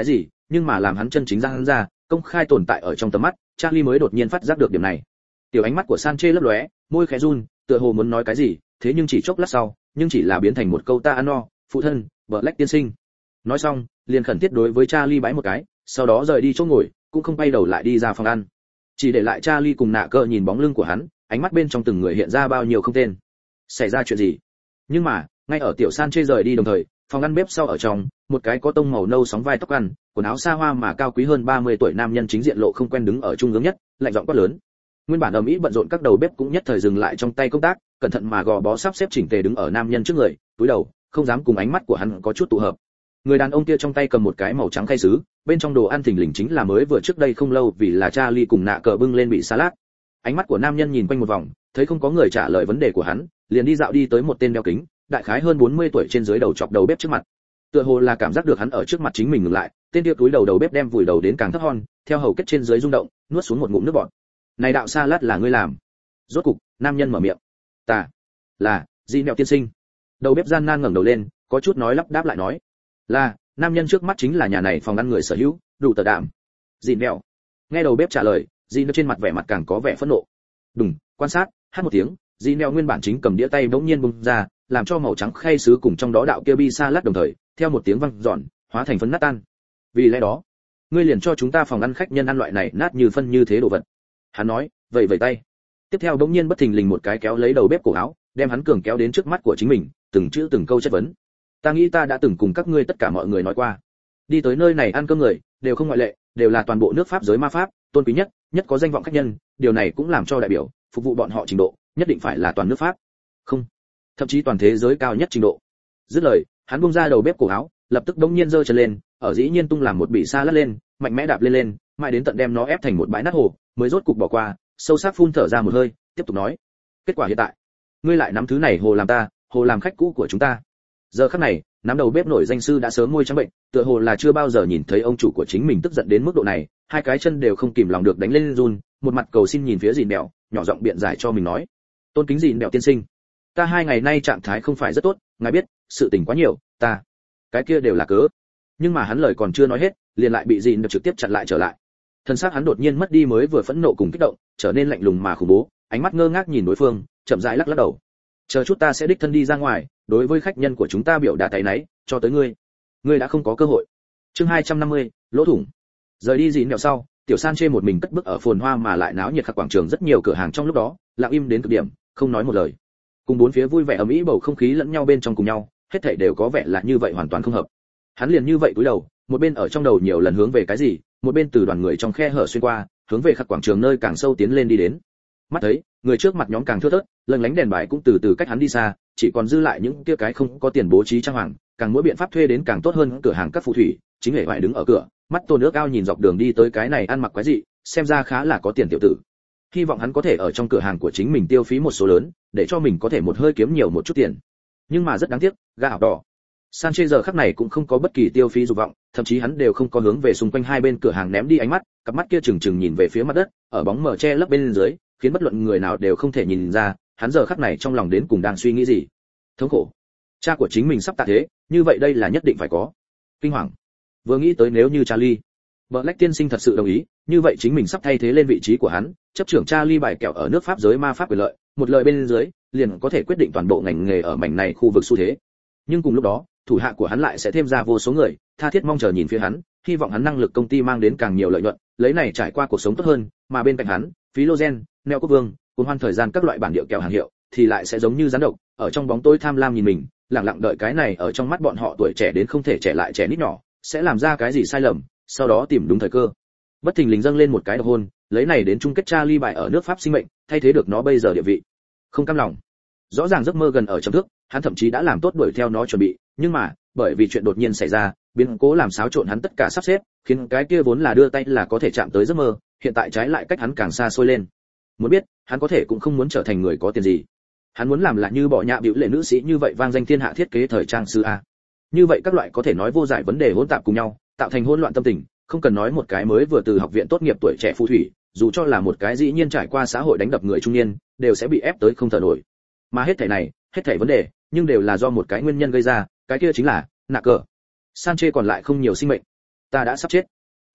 [SPEAKER 1] nhưng mà làm hắn chân chính ra hắn ra, công khai tồn tại ở trong tầm mắt, Charlie mới đột nhiên phát giác được điểm này. Tiểu ánh mắt của Sanchez lấp lóe, môi khẽ run, tựa hồ muốn nói cái gì, thế nhưng chỉ chốc lát sau, nhưng chỉ là biến thành một câu ta ăn no, phụ thân, Black tiên sinh. Nói xong, liền khẩn thiết đối với Charlie bái một cái, sau đó rời đi chỗ ngồi, cũng không quay đầu lại đi ra phòng ăn. Chỉ để lại Charlie cùng nạ cờ nhìn bóng lưng của hắn, ánh mắt bên trong từng người hiện ra bao nhiêu không tên. Xảy ra chuyện gì? Nhưng mà, ngay ở tiểu Sanchez rời đi đồng thời, phòng ăn bếp sau ở trong, một cái có tông màu nâu sóng vai tóc ăn, quần áo xa hoa mà cao quý hơn ba mươi tuổi nam nhân chính diện lộ không quen đứng ở trung ương nhất, lạnh giọng quát lớn. Nguyên bản ầm ĩ bận rộn các đầu bếp cũng nhất thời dừng lại trong tay công tác, cẩn thận mà gò bó sắp xếp chỉnh tề đứng ở nam nhân trước người, cúi đầu, không dám cùng ánh mắt của hắn có chút tụ hợp. Người đàn ông kia trong tay cầm một cái màu trắng khay sứ, bên trong đồ ăn thình lình chính là mới vừa trước đây không lâu vì là Charlie cùng nạ cờ bưng lên bị salad. Ánh mắt của nam nhân nhìn quanh một vòng, thấy không có người trả lời vấn đề của hắn, liền đi dạo đi tới một tên đeo kính, đại khái hơn bốn mươi tuổi trên dưới đầu chọc đầu bếp trước mặt. Tựa hồ là cảm giác được hắn ở trước mặt chính mình ngừng lại, tên kia túi đầu đầu bếp đem vùi đầu đến càng thấp hon, theo hầu kết trên dưới rung động, nuốt xuống một ngụm nước bọt. "Này đạo salad là ngươi làm?" Rốt cục, nam nhân mở miệng. "Ta, là, Di Mẹo tiên sinh." Đầu bếp gian nan ngẩng đầu lên, có chút nói lắp đáp lại nói. "Là." Nam nhân trước mắt chính là nhà này phòng ăn người sở hữu, đủ tờ đạm. Di Mẹo. Nghe đầu bếp trả lời, Di Mẹo trên mặt vẻ mặt càng có vẻ phẫn nộ. Đùng, quan sát, hát một tiếng, Di Mẹo nguyên bản chính cầm đĩa tay bỗng nhiên bung ra, làm cho màu trắng khay sứ cùng trong đó đạo kia bi salad đồng thời, theo một tiếng vang giòn, hóa thành phấn nát tan. "Vì lẽ đó, ngươi liền cho chúng ta phòng ăn khách nhân ăn loại này nát như phân như thế đồ vật." Hắn nói, vẫy vẫy tay. Tiếp theo bỗng nhiên bất thình lình một cái kéo lấy đầu bếp cổ áo, đem hắn cường kéo đến trước mắt của chính mình, từng chữ từng câu chất vấn. "Ta nghĩ ta đã từng cùng các ngươi tất cả mọi người nói qua, đi tới nơi này ăn cơm người, đều không ngoại lệ, đều là toàn bộ nước Pháp giới ma pháp, tôn quý nhất, nhất có danh vọng khách nhân, điều này cũng làm cho đại biểu, phục vụ bọn họ trình độ, nhất định phải là toàn nước Pháp. Không, thậm chí toàn thế giới cao nhất trình độ." Dứt lời, hắn buông ra đầu bếp cổ áo, lập tức đống nhiên giơ chân lên, ở dĩ nhiên tung làm một bị sa lát lên, mạnh mẽ đạp lên lên, mãi đến tận đem nó ép thành một bãi nát hồ, mới rốt cục bỏ qua, sâu sắc phun thở ra một hơi, tiếp tục nói: "Kết quả hiện tại, ngươi lại nắm thứ này hồ làm ta, hồ làm khách cũ của chúng ta." Giờ khắc này, nắm đầu bếp nổi danh sư đã sớm môi trắng bệnh, tựa hồ là chưa bao giờ nhìn thấy ông chủ của chính mình tức giận đến mức độ này, hai cái chân đều không kìm lòng được đánh lên run, một mặt cầu xin nhìn phía Dìn Bẹo, nhỏ giọng biện giải cho mình nói: "Tôn kính Dìn Bẹo tiên sinh, ta hai ngày nay trạng thái không phải rất tốt, ngài biết, sự tình quá nhiều, ta." Cái kia đều là cớ. Nhưng mà hắn lời còn chưa nói hết, liền lại bị Dìn Bẹo trực tiếp chặn lại trở lại. Thân xác hắn đột nhiên mất đi mới vừa phẫn nộ cùng kích động, trở nên lạnh lùng mà khủng bố, ánh mắt ngơ ngác nhìn đối phương, chậm rãi lắc lắc đầu. "Chờ chút ta sẽ đích thân đi ra ngoài, đối với khách nhân của chúng ta biểu đạt tay náy, cho tới ngươi, ngươi đã không có cơ hội." Chương hai trăm năm mươi, lỗ thủng. Rời đi Dìn Bẹo sau, tiểu Sanchez một mình cất bước ở phồn hoa mà lại náo nhiệt khắp quảng trường rất nhiều cửa hàng trong lúc đó, lặng im đến cực điểm, không nói một lời. Cùng bốn phía vui vẻ ầm ĩ bầu không khí lẫn nhau bên trong cùng nhau, hết thảy đều có vẻ là như vậy hoàn toàn không hợp. Hắn liền như vậy cúi đầu, một bên ở trong đầu nhiều lần hướng về cái gì, một bên từ đoàn người trong khe hở xuyên qua, hướng về khắp quảng trường nơi càng sâu tiến lên đi đến. Mắt thấy, người trước mặt nhóm càng thưa thớt, lừng lánh đèn bài cũng từ từ cách hắn đi xa, chỉ còn dư lại những kia cái không có tiền bố trí trang hoàng, càng mỗi biện pháp thuê đến càng tốt hơn cửa hàng các phù thủy, chính hệ hoại đứng ở cửa, mắt tô nước ao nhìn dọc đường đi tới cái này ăn mặc quái dị, xem ra khá là có tiền tiểu tử. Hy vọng hắn có thể ở trong cửa hàng của chính mình tiêu phí một số lớn, để cho mình có thể một hơi kiếm nhiều một chút tiền. Nhưng mà rất đáng tiếc, gà ảo đỏ. Sanchez giờ khắc này cũng không có bất kỳ tiêu phí dục vọng, thậm chí hắn đều không có hướng về xung quanh hai bên cửa hàng ném đi ánh mắt, cặp mắt kia chừng chừng nhìn về phía mặt đất, ở bóng mờ che lấp bên dưới, khiến bất luận người nào đều không thể nhìn ra, hắn giờ khắc này trong lòng đến cùng đang suy nghĩ gì. Thống khổ. Cha của chính mình sắp tạ thế, như vậy đây là nhất định phải có. Kinh hoàng. Vừa nghĩ tới nếu như Charlie, Black tiên sinh thật sự đồng ý, như vậy chính mình sắp thay thế lên vị trí của hắn, chấp trưởng Charlie bài kẹo ở nước Pháp giới ma pháp quyền lợi, một lời bên dưới, liền có thể quyết định toàn bộ ngành nghề ở mảnh này khu vực xu thế. Nhưng cùng lúc đó, thủ hạ của hắn lại sẽ thêm ra vô số người, tha thiết mong chờ nhìn phía hắn, hy vọng hắn năng lực công ty mang đến càng nhiều lợi nhuận, lấy này trải qua cuộc sống tốt hơn, mà bên cạnh hắn, Philogen, Neo Quốc Vương, cuốn hoan thời gian các loại bản địa kẹo hàng hiệu, thì lại sẽ giống như rắn độc, ở trong bóng tối tham lam nhìn mình, lặng lặng đợi cái này ở trong mắt bọn họ tuổi trẻ đến không thể trẻ lại trẻ nít nhỏ, sẽ làm ra cái gì sai lầm, sau đó tìm đúng thời cơ. Bất thình lình dâng lên một cái độc hôn, lấy này đến chung kết Charlie bài ở nước Pháp sinh mệnh, thay thế được nó bây giờ địa vị. Không cam lòng. Rõ ràng giấc mơ gần ở trong thước, hắn thậm chí đã làm tốt đuổi theo nó chuẩn bị, nhưng mà, bởi vì chuyện đột nhiên xảy ra, biến cố làm xáo trộn hắn tất cả sắp xếp, khiến cái kia vốn là đưa tay là có thể chạm tới giấc mơ, hiện tại trái lại cách hắn càng xa xôi lên. Muốn biết, hắn có thể cũng không muốn trở thành người có tiền gì. Hắn muốn làm là như bỏ nhạ bĩu lệ nữ sĩ như vậy vang danh thiên hạ thiết kế thời trang sư a. Như vậy các loại có thể nói vô giải vấn đề hỗn tạp cùng nhau, tạo thành hỗn loạn tâm tình, không cần nói một cái mới vừa từ học viện tốt nghiệp tuổi trẻ phù thủy, dù cho là một cái dĩ nhiên trải qua xã hội đánh đập người trung niên, đều sẽ bị ép tới không thở nổi. Mà hết thảy này, hết thảy vấn đề, nhưng đều là do một cái nguyên nhân gây ra, cái kia chính là nạ cờ. Sanchez còn lại không nhiều sinh mệnh. Ta đã sắp chết.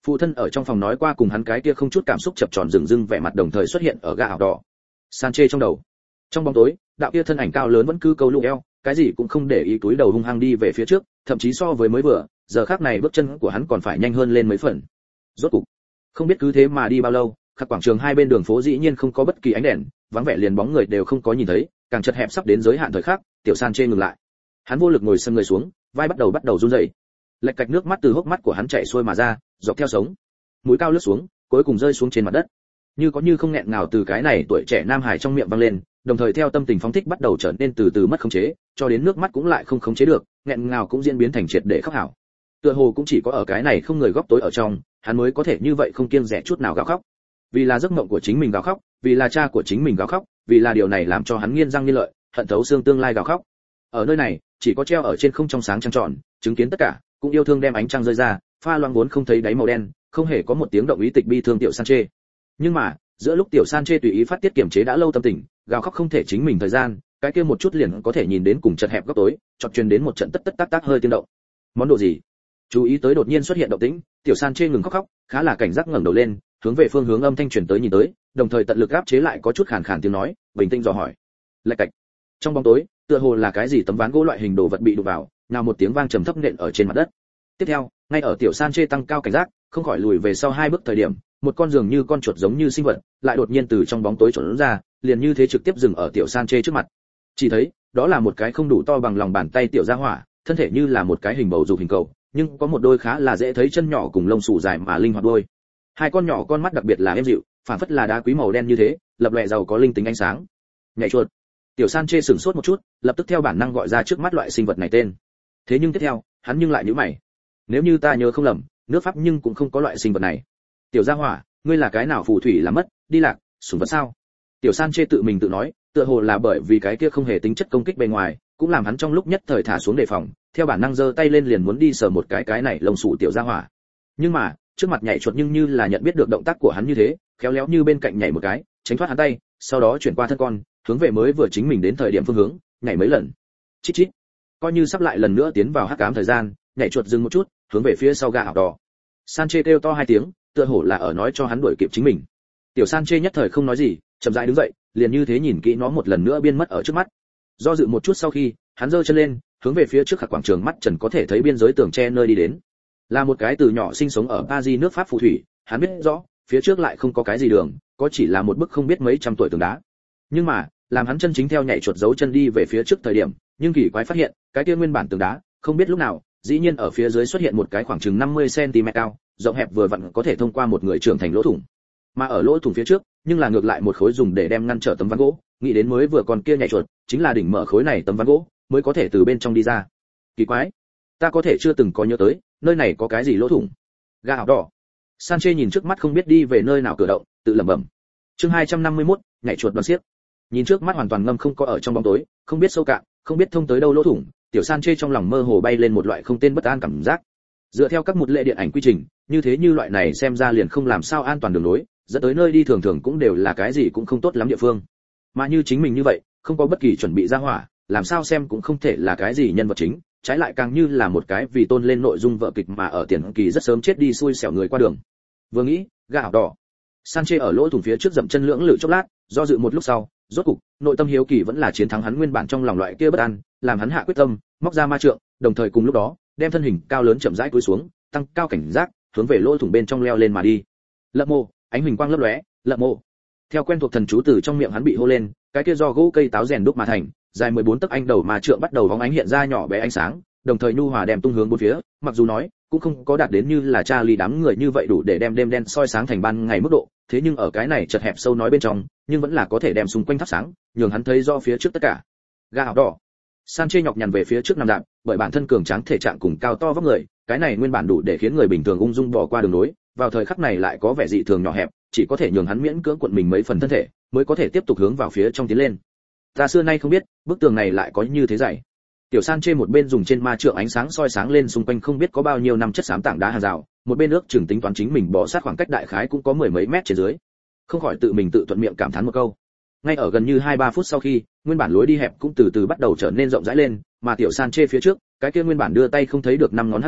[SPEAKER 1] Phụ thân ở trong phòng nói qua cùng hắn cái kia không chút cảm xúc chập tròn rừng rưng vẻ mặt đồng thời xuất hiện ở gã ảo đỏ. Sanchez trong đầu. Trong bóng tối, đạo kia thân ảnh cao lớn vẫn cứ câu lụ eo, cái gì cũng không để ý túi đầu hung hăng đi về phía trước, thậm chí so với mới vừa, giờ khắc này bước chân của hắn còn phải nhanh hơn lên mấy phần. Rốt cục, không biết cứ thế mà đi bao lâu, khắp quảng trường hai bên đường phố dĩ nhiên không có bất kỳ ánh đèn, vắng vẻ liền bóng người đều không có nhìn thấy, càng chật hẹp sắp đến giới hạn thời khắc, tiểu Sanchez ngừng lại. Hắn vô lực ngồi sân người xuống, vai bắt đầu bắt đầu run rẩy. Lệch cạch nước mắt từ hốc mắt của hắn chảy xuôi mà ra, dọc theo sống, mũi cao lướt xuống, cuối cùng rơi xuống trên mặt đất. Như có như không nghẹn ngào từ cái này tuổi trẻ nam hải trong miệng vang lên, đồng thời theo tâm tình phóng thích bắt đầu trở nên từ từ mất khống chế, cho đến nước mắt cũng lại không khống chế được, nghẹn ngào cũng diễn biến thành triệt để khóc hảo. Tựa hồ cũng chỉ có ở cái này không người góc tối ở trong, hắn mới có thể như vậy không kiêng dè chút nào gào khóc. Vì là giấc mộng của chính mình gào khóc, vì là cha của chính mình gào khóc, vì là điều này làm cho hắn nghiến răng nghiến lợi, hận thấu xương tương lai gào khóc. Ở nơi này, chỉ có treo ở trên không trong sáng trăng tròn, chứng kiến tất cả, cũng yêu thương đem ánh trăng rơi ra, pha loang vốn không thấy đáy màu đen, không hề có một tiếng động ý tịch bi thương tiểu Sanchez. Nhưng mà, giữa lúc tiểu Sanchez tùy ý phát tiết kiềm chế đã lâu tâm tình, gào khóc không thể chính mình thời gian, cái kia một chút liền có thể nhìn đến cùng chật hẹp góc tối, chợt truyền đến một trận tất tất tác tác hơi tiếng động. Món đồ gì? Chú ý tới đột nhiên xuất hiện động tĩnh, tiểu Sanchez ngừng khóc khóc, khá là cảnh giác ngẩng đầu lên, hướng về phương hướng âm thanh truyền tới nhìn tới, đồng thời tận lực áp chế lại có chút khàn khàn tiếng nói, bình tĩnh dò hỏi. Lạch cạch. Trong bóng tối, tựa hồ là cái gì tấm ván gỗ loại hình đồ vật bị đụng vào, nào một tiếng vang trầm thấp nện ở trên mặt đất. Tiếp theo, ngay ở tiểu Sanchez tăng cao cảnh giác, không khỏi lùi về sau hai bước thời điểm, một con dường như con chuột giống như sinh vật, lại đột nhiên từ trong bóng tối trốn ra, liền như thế trực tiếp dừng ở tiểu Sanchez trước mặt. Chỉ thấy, đó là một cái không đủ to bằng lòng bàn tay tiểu gia hỏa, thân thể như là một cái hình bầu dục hình cầu, nhưng có một đôi khá là dễ thấy chân nhỏ cùng lông xù dài mà linh hoạt đôi. Hai con nhỏ con mắt đặc biệt là êm dịu, phản phất là đá quý màu đen như thế, lập lòe giàu có linh tính ánh sáng. Nhảy chuột. Tiểu Sanchez sửng sốt một chút, lập tức theo bản năng gọi ra trước mắt loại sinh vật này tên. Thế nhưng tiếp theo, hắn nhưng lại nhíu mày. Nếu như ta nhớ không lầm, nước Pháp nhưng cũng không có loại sinh vật này. Tiểu gia hỏa, ngươi là cái nào phù thủy làm mất, đi lạc, sủng vật sao? Tiểu Sanchez tự mình tự nói, tựa hồ là bởi vì cái kia không hề tính chất công kích bề ngoài, cũng làm hắn trong lúc nhất thời thả xuống đề phòng, theo bản năng giơ tay lên liền muốn đi sờ một cái cái này lông xù tiểu gia hỏa. Nhưng mà, trước mặt nhảy chuột nhưng như là nhận biết được động tác của hắn như thế, khéo léo như bên cạnh nhảy một cái, tránh thoát hắn tay, sau đó chuyển qua thân con, hướng về mới vừa chính mình đến thời điểm phương hướng, nhảy mấy lần. Chít chít. Coi như sắp lại lần nữa tiến vào hắc ám thời gian, nhảy chuột dừng một chút, hướng về phía sau gã ảo đỏ. Sanchez kêu to hai tiếng, tựa hồ là ở nói cho hắn đuổi kịp chính mình. Tiểu Sanchez nhất thời không nói gì, chậm rãi đứng dậy, liền như thế nhìn kỹ nó một lần nữa biến mất ở trước mắt. Do dự một chút sau khi, hắn giơ chân lên, hướng về phía trước khắc quảng trường mắt trần có thể thấy biên giới tường tre nơi đi đến. Là một cái từ nhỏ sinh sống ở Paris nước Pháp phù thủy, hắn biết rõ, phía trước lại không có cái gì đường, có chỉ là một bức không biết mấy trăm tuổi tường đá. Nhưng mà, làm hắn chân chính theo nhảy chuột dấu chân đi về phía trước thời điểm, nhưng kỳ quái phát hiện, cái kia nguyên bản tường đá, không biết lúc nào, dĩ nhiên ở phía dưới xuất hiện một cái khoảng chừng năm mươi xăng ti mét cao, rộng hẹp vừa vặn có thể thông qua một người trưởng thành lỗ thủng. Mà ở lỗ thủng phía trước, nhưng là ngược lại một khối dùng để đem ngăn trở tấm ván gỗ, nghĩ đến mới vừa còn kia nhảy chuột, chính là đỉnh mở khối này tấm ván gỗ, mới có thể từ bên trong đi ra. Kỳ quái, ta có thể chưa từng có nhớ tới, nơi này có cái gì lỗ thủng. Gã ảo đỏ. Sanchez nhìn trước mắt không biết đi về nơi nào cửa động, tự lẩm bẩm. Chương hai trăm năm mươi mốt, nhảy chuột đoàn xiếc. Nhìn trước mắt hoàn toàn ngâm không có ở trong bóng tối, không biết sâu cạn, không biết thông tới đâu lỗ thủng, tiểu Sanchez trong lòng mơ hồ bay lên một loại không tên bất an cảm giác. Dựa theo các một lệ điện ảnh quy trình, như thế như loại này xem ra liền không làm sao an toàn đường lối, dẫn tới nơi đi thường thường cũng đều là cái gì cũng không tốt lắm địa phương. Mà như chính mình như vậy, không có bất kỳ chuẩn bị ra hỏa, làm sao xem cũng không thể là cái gì nhân vật chính, trái lại càng như là một cái vì tôn lên nội dung vợ kịch mà ở tiền kỳ rất sớm chết đi xui xẻo người qua đường. Vừa nghĩ, gã ảo đỏ. Sanchez ở lỗ thủng phía trước dậm chân lưỡng lự chốc lát, do dự một lúc sau, rốt cục, nội tâm hiếu kỳ vẫn là chiến thắng hắn nguyên bản trong lòng loại kia bất an, làm hắn hạ quyết tâm, móc ra ma trượng, đồng thời cùng lúc đó, đem thân hình cao lớn chậm rãi cúi xuống, tăng cao cảnh giác, hướng về lỗ thủng bên trong leo lên mà đi. Lợm mô, ánh huỳnh quang lấp lóe, lợm mô. Theo quen thuộc thần chú từ trong miệng hắn bị hô lên, cái kia do gỗ cây táo rèn đúc mà thành, dài mười bốn tấc anh đầu mà trượng bắt đầu bóng ánh hiện ra nhỏ bé ánh sáng, đồng thời nhu hòa đem tung hướng bốn phía, mặc dù nói cũng không có đạt đến như là Charlie đám người như vậy đủ để đem đêm đen soi sáng thành ban ngày mức độ, thế nhưng ở cái này chật hẹp sâu nói bên trong, nhưng vẫn là có thể đem xung quanh thắp sáng, nhường hắn thấy rõ phía trước tất cả. Gã ảo đỏ. Sanchez nhọc nhằn về phía trước nằm đạp, bởi bản thân cường tráng thể trạng cùng cao to vóc người, cái này nguyên bản đủ để khiến người bình thường ung dung bỏ qua đường nối, vào thời khắc này lại có vẻ dị thường nhỏ hẹp, chỉ có thể nhường hắn miễn cưỡng cuộn mình mấy phần thân thể, mới có thể tiếp tục hướng vào phía trong tiến lên. Ta xưa nay không biết, bức tường này lại có như thế dày. Tiểu Sanchez một bên dùng trên ma trượng ánh sáng soi sáng lên xung quanh không biết có bao nhiêu năm chất xám tảng đá hàng rào, một bên ước chừng tính toán chính mình bỏ sát khoảng cách đại khái cũng có mười mấy mét trên dưới. Không khỏi tự mình tự thuận miệng cảm thán một câu. Ngay ở gần như hai ba phút sau khi, nguyên bản lối đi hẹp cũng từ từ bắt đầu trở nên rộng rãi lên, mà tiểu Sanchez phía trước, cái kia nguyên bản đưa tay không thấy được năm ngón hắc ám,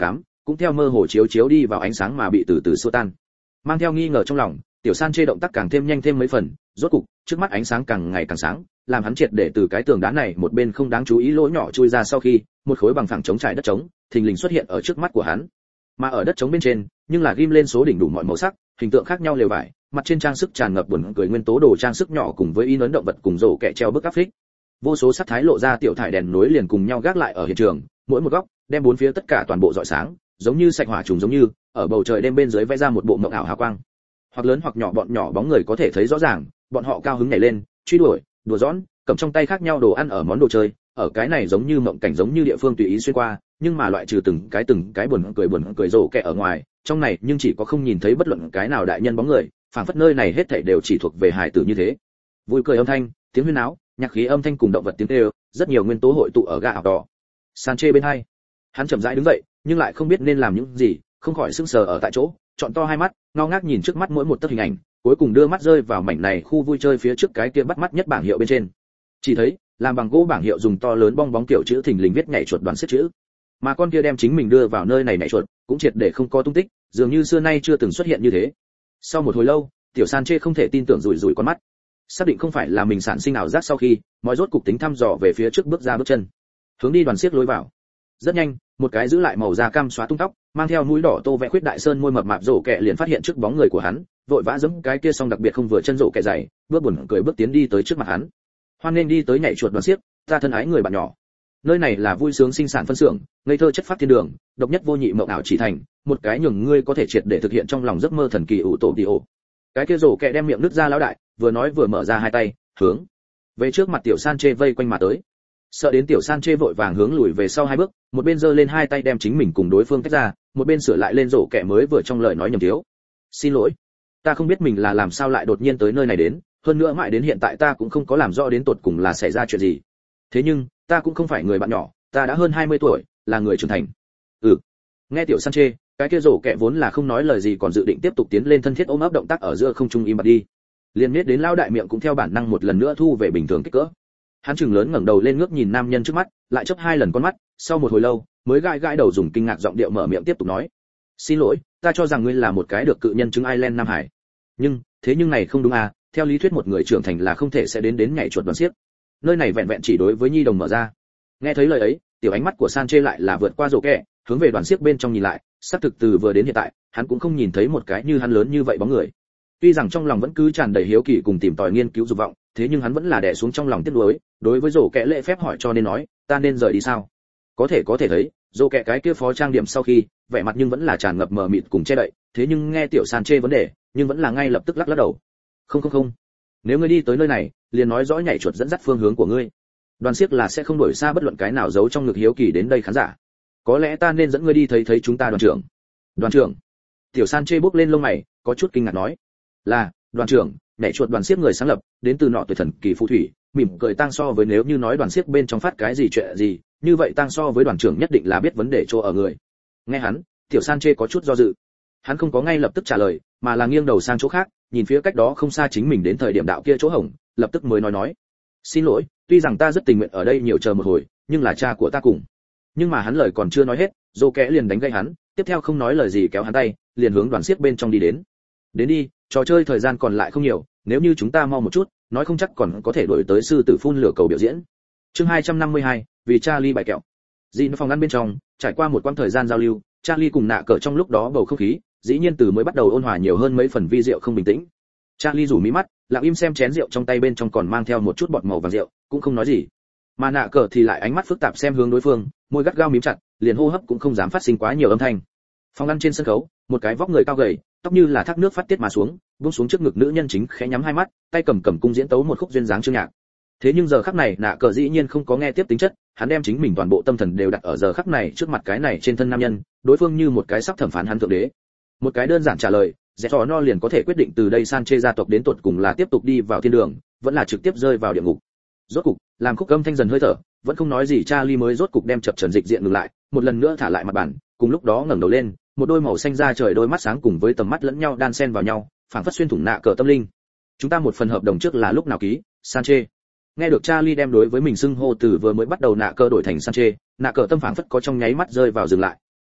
[SPEAKER 1] cũng theo mơ hồ chiếu chiếu đi vào ánh sáng mà bị từ từ xua tan. Mang theo nghi ngờ trong lòng, tiểu Sanchez động tác càng thêm nhanh thêm mấy phần, rốt cục, trước mắt ánh sáng càng ngày càng sáng, làm hắn triệt để từ cái tường đá này một bên không đáng chú ý lỗ nhỏ chui ra sau khi, một khối bằng phẳng trống trải đất trống, thình lình xuất hiện ở trước mắt của hắn. Mà ở đất trống bên trên, nhưng là ghim lên số đỉnh đủ mọi màu sắc, hình tượng khác nhau lều vải, mặt trên trang sức tràn ngập buồn cười nguyên tố đồ trang sức nhỏ cùng với in ấn động vật cùng rổ kẹ treo bức áp phích. Vô số sắc thái lộ ra tiểu thải đèn nối liền cùng nhau gác lại ở hiện trường, mỗi một góc đem bốn phía tất cả toàn bộ rọi sáng, giống như sạch hỏa trùng giống như, ở bầu trời đêm bên dưới vẽ ra một bộ mộng ảo hào quang. Hoặc lớn hoặc nhỏ bọn nhỏ bóng người có thể thấy rõ ràng, bọn họ cao hứng nhảy lên, truy đuổi, đùa giỡn, cầm trong tay khác nhau đồ ăn ở món đồ chơi, ở cái này giống như mộng cảnh giống như địa phương tùy ý xuyên qua, nhưng mà loại trừ từng cái từng cái buồn cười buồn cười rổ kẹ ở ngoài, trong này nhưng chỉ có không nhìn thấy bất luận cái nào đại nhân bóng người, phảng phất nơi này hết thảy đều chỉ thuộc về hài tử như thế. Vui cười âm thanh, tiếng huyên náo, nhạc khí âm thanh cùng động vật tiếng kêu, rất nhiều nguyên tố hội tụ ở gà ảo đỏ. Sanchez bên hai, hắn chậm rãi đứng dậy, nhưng lại không biết nên làm những gì, không khỏi sững sờ ở tại chỗ, trọn to hai mắt, ngao ngác nhìn trước mắt mỗi một tấc hình ảnh, cuối cùng đưa mắt rơi vào mảnh này khu vui chơi phía trước cái kia bắt mắt nhất bảng hiệu bên trên. Chỉ thấy, làm bằng gỗ bảng hiệu dùng to lớn bong bóng tiểu chữ thình lình viết nhảy chuột đoàn xếp chữ. Mà con kia đem chính mình đưa vào nơi này nhảy chuột, cũng triệt để không có tung tích, dường như xưa nay chưa từng xuất hiện như thế. Sau một hồi lâu, tiểu Sanchez không thể tin tưởng rủi rủi con mắt. Xác định không phải là mình sản sinh ảo giác sau khi, mọi rốt cục tính thăm dò về phía trước bước ra bước chân, hướng đi đoàn xiếc lối vào. Rất nhanh, một cái giữ lại màu da cam xóa tung tóc, mang theo mũi đỏ tô vẽ khuyết đại sơn môi mập mạp rổ kẹ liền phát hiện trước bóng người của hắn, vội vã giẫm cái kia song đặc biệt không vừa chân rổ kẹ dày, bước buồn cười bước tiến đi tới trước mặt hắn. Hoan nên đi tới nhảy chuột đoàn xiếc, ta thân ái người bạn nhỏ. Nơi này là vui sướng sinh sản phân xưởng, ngây thơ chất phát thiên đường, độc nhất vô nhị mộng ảo chỉ thành, một cái nhường ngươi có thể triệt để thực hiện trong lòng giấc mơ thần kỳ ủ tổ đi ổ. Cái kia rổ kẹ đem miệng nứt ra lão đại, vừa nói vừa mở ra hai tay, hướng về trước mặt tiểu Sanchez vây quanh mà tới. Sợ đến tiểu Sanchez vội vàng hướng lùi về sau hai bước, một bên giơ lên hai tay đem chính mình cùng đối phương tách ra, một bên sửa lại lên rổ kẹ mới vừa trong lời nói nhầm thiếu. Xin lỗi, ta không biết mình là làm sao lại đột nhiên tới nơi này đến, hơn nữa mãi đến hiện tại ta cũng không có làm rõ đến tột cùng là xảy ra chuyện gì. Thế nhưng, ta cũng không phải người bạn nhỏ, ta đã hơn hai mươi tuổi, là người trưởng thành. Ừ. Nghe tiểu Sanchez, cái kia rổ kẹ vốn là không nói lời gì còn dự định tiếp tục tiến lên thân thiết ôm ấp động tác ở giữa không trung im bặt đi. Liên miết đến lao đại miệng cũng theo bản năng một lần nữa thu về bình thường kích cỡ. Hắn chừng lớn ngẩng đầu lên ngước nhìn nam nhân trước mắt, lại chớp hai lần con mắt, sau một hồi lâu, mới gãi gãi đầu dùng kinh ngạc giọng điệu mở miệng tiếp tục nói: "Xin lỗi, ta cho rằng ngươi là một cái được cự nhân chứng Ireland Nam Hải. Nhưng, thế nhưng này không đúng à, theo lý thuyết một người trưởng thành là không thể sẽ đến đến nhảy chuột đoàn xiếc. Nơi này vẹn vẹn chỉ đối với nhi đồng mở ra." Nghe thấy lời ấy, tiểu ánh mắt của Sanchez lại là vượt qua rổ kẹ, hướng về đoàn xiếc bên trong nhìn lại, xác thực từ vừa đến hiện tại, hắn cũng không nhìn thấy một cái như hắn lớn như vậy bóng người. Tuy rằng trong lòng vẫn cứ tràn đầy hiếu kỳ cùng tìm tòi nghiên cứu dục vọng, thế nhưng hắn vẫn là đè xuống trong lòng tiếc nuối, đối với rổ kẹ lễ phép hỏi cho nên nói, ta nên rời đi sao? Có thể có thể thấy, rổ kẹ cái kia phó trang điểm sau khi, vẻ mặt nhưng vẫn là tràn ngập mờ mịt cùng che đậy, thế nhưng nghe tiểu Sanchez vấn đề, nhưng vẫn là ngay lập tức lắc lắc đầu. Không không không, nếu ngươi đi tới nơi này, liền nói rõ nhảy chuột dẫn dắt phương hướng của ngươi. Đoàn xiếc là sẽ không đổi xa bất luận cái nào giấu trong ngực hiếu kỳ đến đây khán giả. Có lẽ ta nên dẫn ngươi đi thấy thấy chúng ta đoàn trưởng. Đoàn trưởng? Tiểu Sanchez bước lên lông mày, có chút kinh ngạc nói. Là, đoàn trưởng, nhảy chuột đoàn xiếc người sáng lập, đến từ nọ tuổi thần kỳ phù thủy, mỉm cười tăng so với nếu như nói đoàn xiếc bên trong phát cái gì chuyện gì, như vậy tăng so với đoàn trưởng nhất định là biết vấn đề chỗ ở người. Nghe hắn, tiểu Sanchez có chút do dự. Hắn không có ngay lập tức trả lời, mà là nghiêng đầu sang chỗ khác, nhìn phía cách đó không xa chính mình đến thời điểm đạo kia chỗ hổng, lập tức mới nói nói: "Xin lỗi, tuy rằng ta rất tình nguyện ở đây nhiều chờ một hồi, nhưng là cha của ta cùng." Nhưng mà hắn lời còn chưa nói hết, Dô Kẽ liền đánh gãy hắn, tiếp theo không nói lời gì kéo hắn tay, liền hướng đoàn xiếc bên trong đi đến. "Đến đi, trò chơi thời gian còn lại không nhiều, nếu như chúng ta mau một chút, nói không chắc còn có thể đuổi tới sư tử phun lửa cầu biểu diễn." Chương hai trăm năm mươi hai, vì Charlie bài kẹo. Dĩ nó phòng ngăn bên trong, trải qua một quãng thời gian giao lưu, Charlie cùng nạ cờ trong lúc đó bầu không khí, dĩ nhiên từ mới bắt đầu ôn hòa nhiều hơn mấy phần vi rượu không bình tĩnh. Charlie rủ mí mắt, lặng im xem chén rượu trong tay bên trong còn mang theo một chút bọt màu vàng rượu, cũng không nói gì. Mà nạ cờ thì lại ánh mắt phức tạp xem hướng đối phương, môi gắt gao mím chặt, liền hô hấp cũng không dám phát sinh quá nhiều âm thanh. Phòng ngăn trên sân khấu, một cái vóc người cao gầy, tóc như là thác nước phát tiết mà xuống, buông xuống trước ngực nữ nhân chính khẽ nhắm hai mắt, tay cầm cầm cung diễn tấu một khúc duyên dáng chương nhạc. Thế nhưng giờ khắc này nạ cờ dĩ nhiên không có nghe tiếp tính chất, hắn đem chính mình toàn bộ tâm thần đều đặt ở giờ khắc này trước mặt cái này trên thân nam nhân, đối phương như một cái sắp thẩm phán hắn thượng đế. Một cái đơn giản trả lời, dễ trò no liền có thể quyết định từ đây Sanchez gia tộc đến tuột cùng là tiếp tục đi vào thiên đường, vẫn là trực tiếp rơi vào địa ngục. Rốt cục, làm khúc âm thanh dần hơi thở, vẫn không nói gì Charlie mới rốt cục đem chập chờn dịch diện ngừng lại, một lần nữa thả lại mặt bàn, cùng lúc đó ngẩng đầu lên, một đôi màu xanh da trời đôi mắt sáng cùng với tầm mắt lẫn nhau đan xen vào nhau, phảng phất xuyên thủng nạ cờ tâm linh. Chúng ta một phần hợp đồng trước là lúc nào ký, Sanchez? Nghe được Charlie đem đối với mình xưng hô từ vừa mới bắt đầu nạ cờ đổi thành Sanchez, nạ cờ tâm phảng phất có trong nháy mắt rơi vào dừng lại.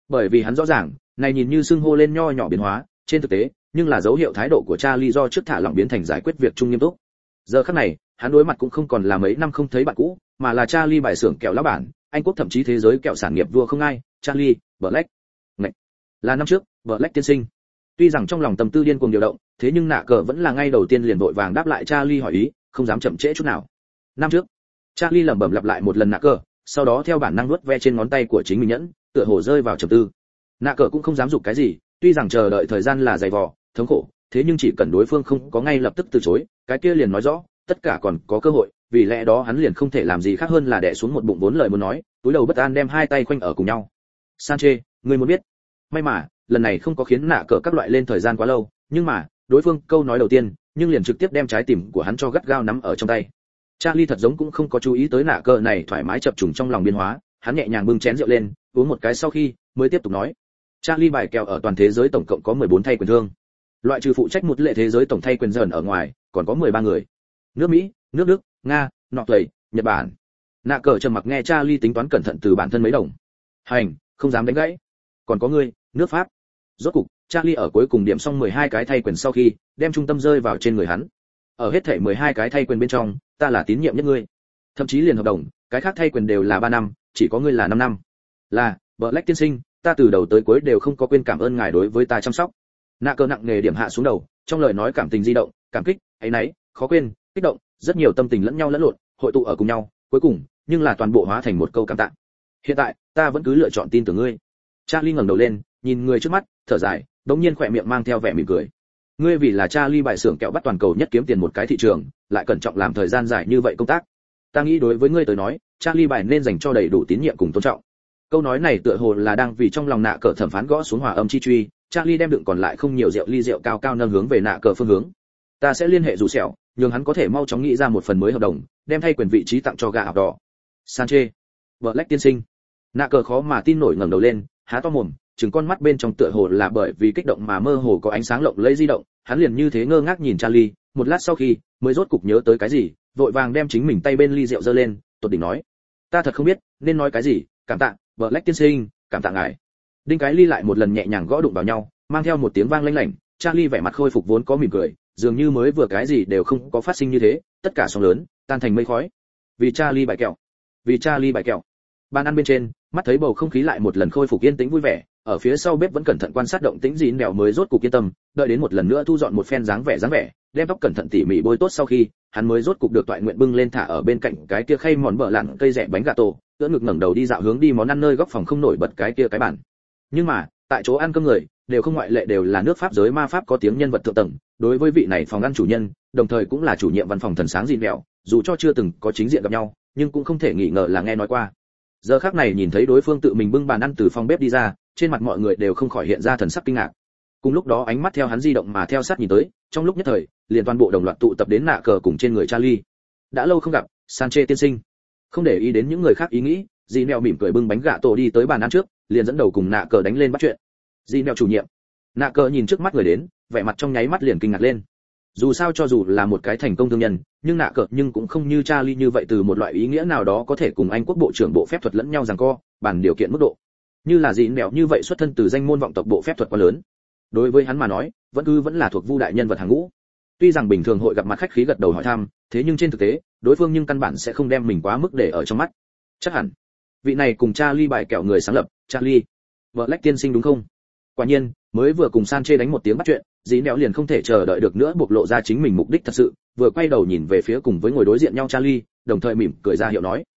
[SPEAKER 1] Bởi vì hắn rõ ràng, này nhìn như xưng hô lên nho nhỏ biến hóa, trên thực tế, nhưng là dấu hiệu thái độ của Charlie do trước thả lỏng biến thành giải quyết việc chung nghiêm túc. Giờ khắc này, hắn đối mặt cũng không còn là mấy năm không thấy bạn cũ, mà là Charlie bài xưởng kẹo lão bản, Anh quốc thậm chí thế giới kẹo sản nghiệp vua không ai, Charlie Black. Ngậy. Là năm trước, Black tiên sinh. Tuy rằng trong lòng tâm tư điên cuồng điều động, thế nhưng nạ cờ vẫn là ngay đầu tiên liền vội vàng đáp lại Charlie hỏi ý, không dám chậm trễ chút nào. Năm trước. Charlie lẩm bẩm lặp lại một lần nạ cờ, sau đó theo bản năng nuốt ve trên ngón tay của chính mình nhẫn, tựa hồ rơi vào trầm tư. Nạ cờ cũng không dám dục cái gì, tuy rằng chờ đợi thời gian là dày vò, thống khổ, thế nhưng chỉ cần đối phương không có ngay lập tức từ chối, cái kia liền nói rõ, tất cả còn có cơ hội, vì lẽ đó hắn liền không thể làm gì khác hơn là đè xuống một bụng vốn lời muốn nói, túi đầu bất an đem hai tay khoanh ở cùng nhau. Sanchez, ngươi muốn biết? May mà, lần này không có khiến nạ cờ các loại lên thời gian quá lâu, nhưng mà, đối phương câu nói đầu tiên, nhưng liền trực tiếp đem trái tim của hắn cho gắt gao nắm ở trong tay. Charlie thật giống cũng không có chú ý tới nạ cờ này thoải mái chập trùng trong lòng biến hóa, hắn nhẹ nhàng bưng chén rượu lên, uống một cái sau khi, mới tiếp tục nói. Charlie bài kèo ở toàn thế giới tổng cộng có mười bốn thay quyền thương. Loại trừ phụ trách một lệ thế giới tổng thay quyền dần ở ngoài, còn có mười ba người. Nước Mỹ, nước Đức, Nga, nọ tẩy, Nhật Bản. Nạ cờ trầm mặc nghe Charlie tính toán cẩn thận từ bản thân mấy đồng. Hành, không dám đánh gãy. Còn có ngươi, nước Pháp. Rốt cục, Charlie ở cuối cùng điểm xong mười hai cái thay quyền sau khi, đem trung tâm rơi vào trên người hắn. Ở hết thảy mười hai cái thay quyền bên trong, ta là tín nhiệm nhất ngươi. Thậm chí liền hợp đồng, cái khác thay quyền đều là ba năm, chỉ có ngươi là năm năm. Là, Black tiên sinh, ta từ đầu tới cuối đều không có quên cảm ơn ngài đối với ta chăm sóc. Nạ cờ nặng nề điểm hạ xuống đầu, trong lời nói cảm tình di động, cảm kích, áy náy, khó quên, kích động, rất nhiều tâm tình lẫn nhau lẫn lộn, hội tụ ở cùng nhau, cuối cùng, nhưng là toàn bộ hóa thành một câu cảm tạ. Hiện tại, ta vẫn cứ lựa chọn tin tưởng ngươi. Charlie ngẩng đầu lên, nhìn người trước mắt, thở dài, đống nhiên khỏe miệng mang theo vẻ mỉm cười. Ngươi vì là Charlie bài xưởng kẹo bắt toàn cầu nhất kiếm tiền một cái thị trường, lại cẩn trọng làm thời gian dài như vậy công tác. Ta nghĩ đối với ngươi tới nói, Charlie bài nên dành cho đầy đủ tín nhiệm cùng tôn trọng. Câu nói này tựa hồ là đang vì trong lòng nạ cờ thẩm phán gõ xuống hòa âm chi truy. Charlie đem đựng còn lại không nhiều rượu ly rượu cao cao nâng hướng về nạ cờ phương hướng. Ta sẽ liên hệ dù sẹo, nhường hắn có thể mau chóng nghĩ ra một phần mới hợp đồng, đem thay quyền vị trí tặng cho gã ảo đỏ. Sanchez, Black tiên sinh. Nạ cờ khó mà tin nổi ngẩng đầu lên, há to mồm, trừng con mắt bên trong tựa hồ là bởi vì kích động mà mơ hồ có ánh sáng lộng lẫy di động, hắn liền như thế ngơ ngác nhìn Charlie, một lát sau khi, mới rốt cục nhớ tới cái gì, vội vàng đem chính mình tay bên ly rượu giơ lên, tột đỉnh nói: "Ta thật không biết nên nói cái gì, cảm tạ, Black tiên sinh, cảm tạ ngài." Đinh cái ly lại một lần nhẹ nhàng gõ đụng vào nhau, mang theo một tiếng vang lanh lảnh, Charlie vẻ mặt khôi phục vốn có mỉm cười, dường như mới vừa cái gì đều không có phát sinh như thế, tất cả sóng lớn tan thành mây khói. Vì Charlie bài kẹo, vì Charlie bài kẹo. Bàn ăn bên trên, mắt thấy bầu không khí lại một lần khôi phục yên tĩnh vui vẻ, ở phía sau bếp vẫn cẩn thận quan sát động tĩnh gì nẻo mới rốt cục yên tâm, đợi đến một lần nữa thu dọn một phen dáng vẻ dáng vẻ, đem tóc cẩn thận tỉ mỉ bôi tốt sau khi, hắn mới rốt cục được toại nguyện bưng lên thả ở bên cạnh cái kia khay mòn bờ lặn cây rẻ bánh gà tổ, ưỡn ngực ngẩng đầu đi dạo hướng đi món ăn nơi góc phòng không nổi bật cái kia cái bàn. Nhưng mà, tại chỗ ăn cơm người, đều không ngoại lệ đều là nước Pháp giới ma pháp có tiếng nhân vật thượng tầng, đối với vị này phòng ăn chủ nhân, đồng thời cũng là chủ nhiệm văn phòng thần sáng gì nẻo, dù cho chưa từng có chính diện gặp nhau, nhưng cũng không thể nghi ngờ là nghe nói qua. Giờ khắc này nhìn thấy đối phương tự mình bưng bàn ăn từ phòng bếp đi ra, trên mặt mọi người đều không khỏi hiện ra thần sắc kinh ngạc. Cùng lúc đó ánh mắt theo hắn di động mà theo sát nhìn tới, trong lúc nhất thời, liền toàn bộ đồng loạt tụ tập đến nạ cờ cùng trên người Charlie. Đã lâu không gặp, Sanchez tiên sinh. Không để ý đến những người khác ý nghĩ, Dì Mèo mỉm cười bưng bánh gà tổ đi tới bàn ăn trước, liền dẫn đầu cùng nạ cờ đánh lên bắt chuyện. Dì Mèo chủ nhiệm. Nạ cờ nhìn trước mắt người đến, vẻ mặt trong nháy mắt liền kinh ngạc lên. Dù sao cho dù là một cái thành công thương nhân, nhưng nạ cờ nhưng cũng không như Charlie như vậy từ một loại ý nghĩa nào đó có thể cùng Anh quốc bộ trưởng bộ phép thuật lẫn nhau giằng co, bàn điều kiện mức độ. Như là Dì Mèo như vậy xuất thân từ danh môn vọng tộc bộ phép thuật quá lớn. Đối với hắn mà nói, vẫn cứ vẫn là thuộc Vu đại nhân vật hàng ngũ. Tuy rằng bình thường hội gặp mặt khách khí gật đầu hỏi thăm, thế nhưng trên thực tế, đối phương nhưng căn bản sẽ không đem mình quá mức để ở trong mắt. Chắc hẳn, vị này cùng Charlie bài kẹo người sáng lập, Charlie, Black tiên sinh đúng không? Quả nhiên, mới vừa cùng Sanchez đánh một tiếng bắt chuyện, Dĩ Nẹo liền không thể chờ đợi được nữa bộc lộ ra chính mình mục đích thật sự, vừa quay đầu nhìn về phía cùng với ngồi đối diện nhau Charlie, đồng thời mỉm cười ra hiệu nói: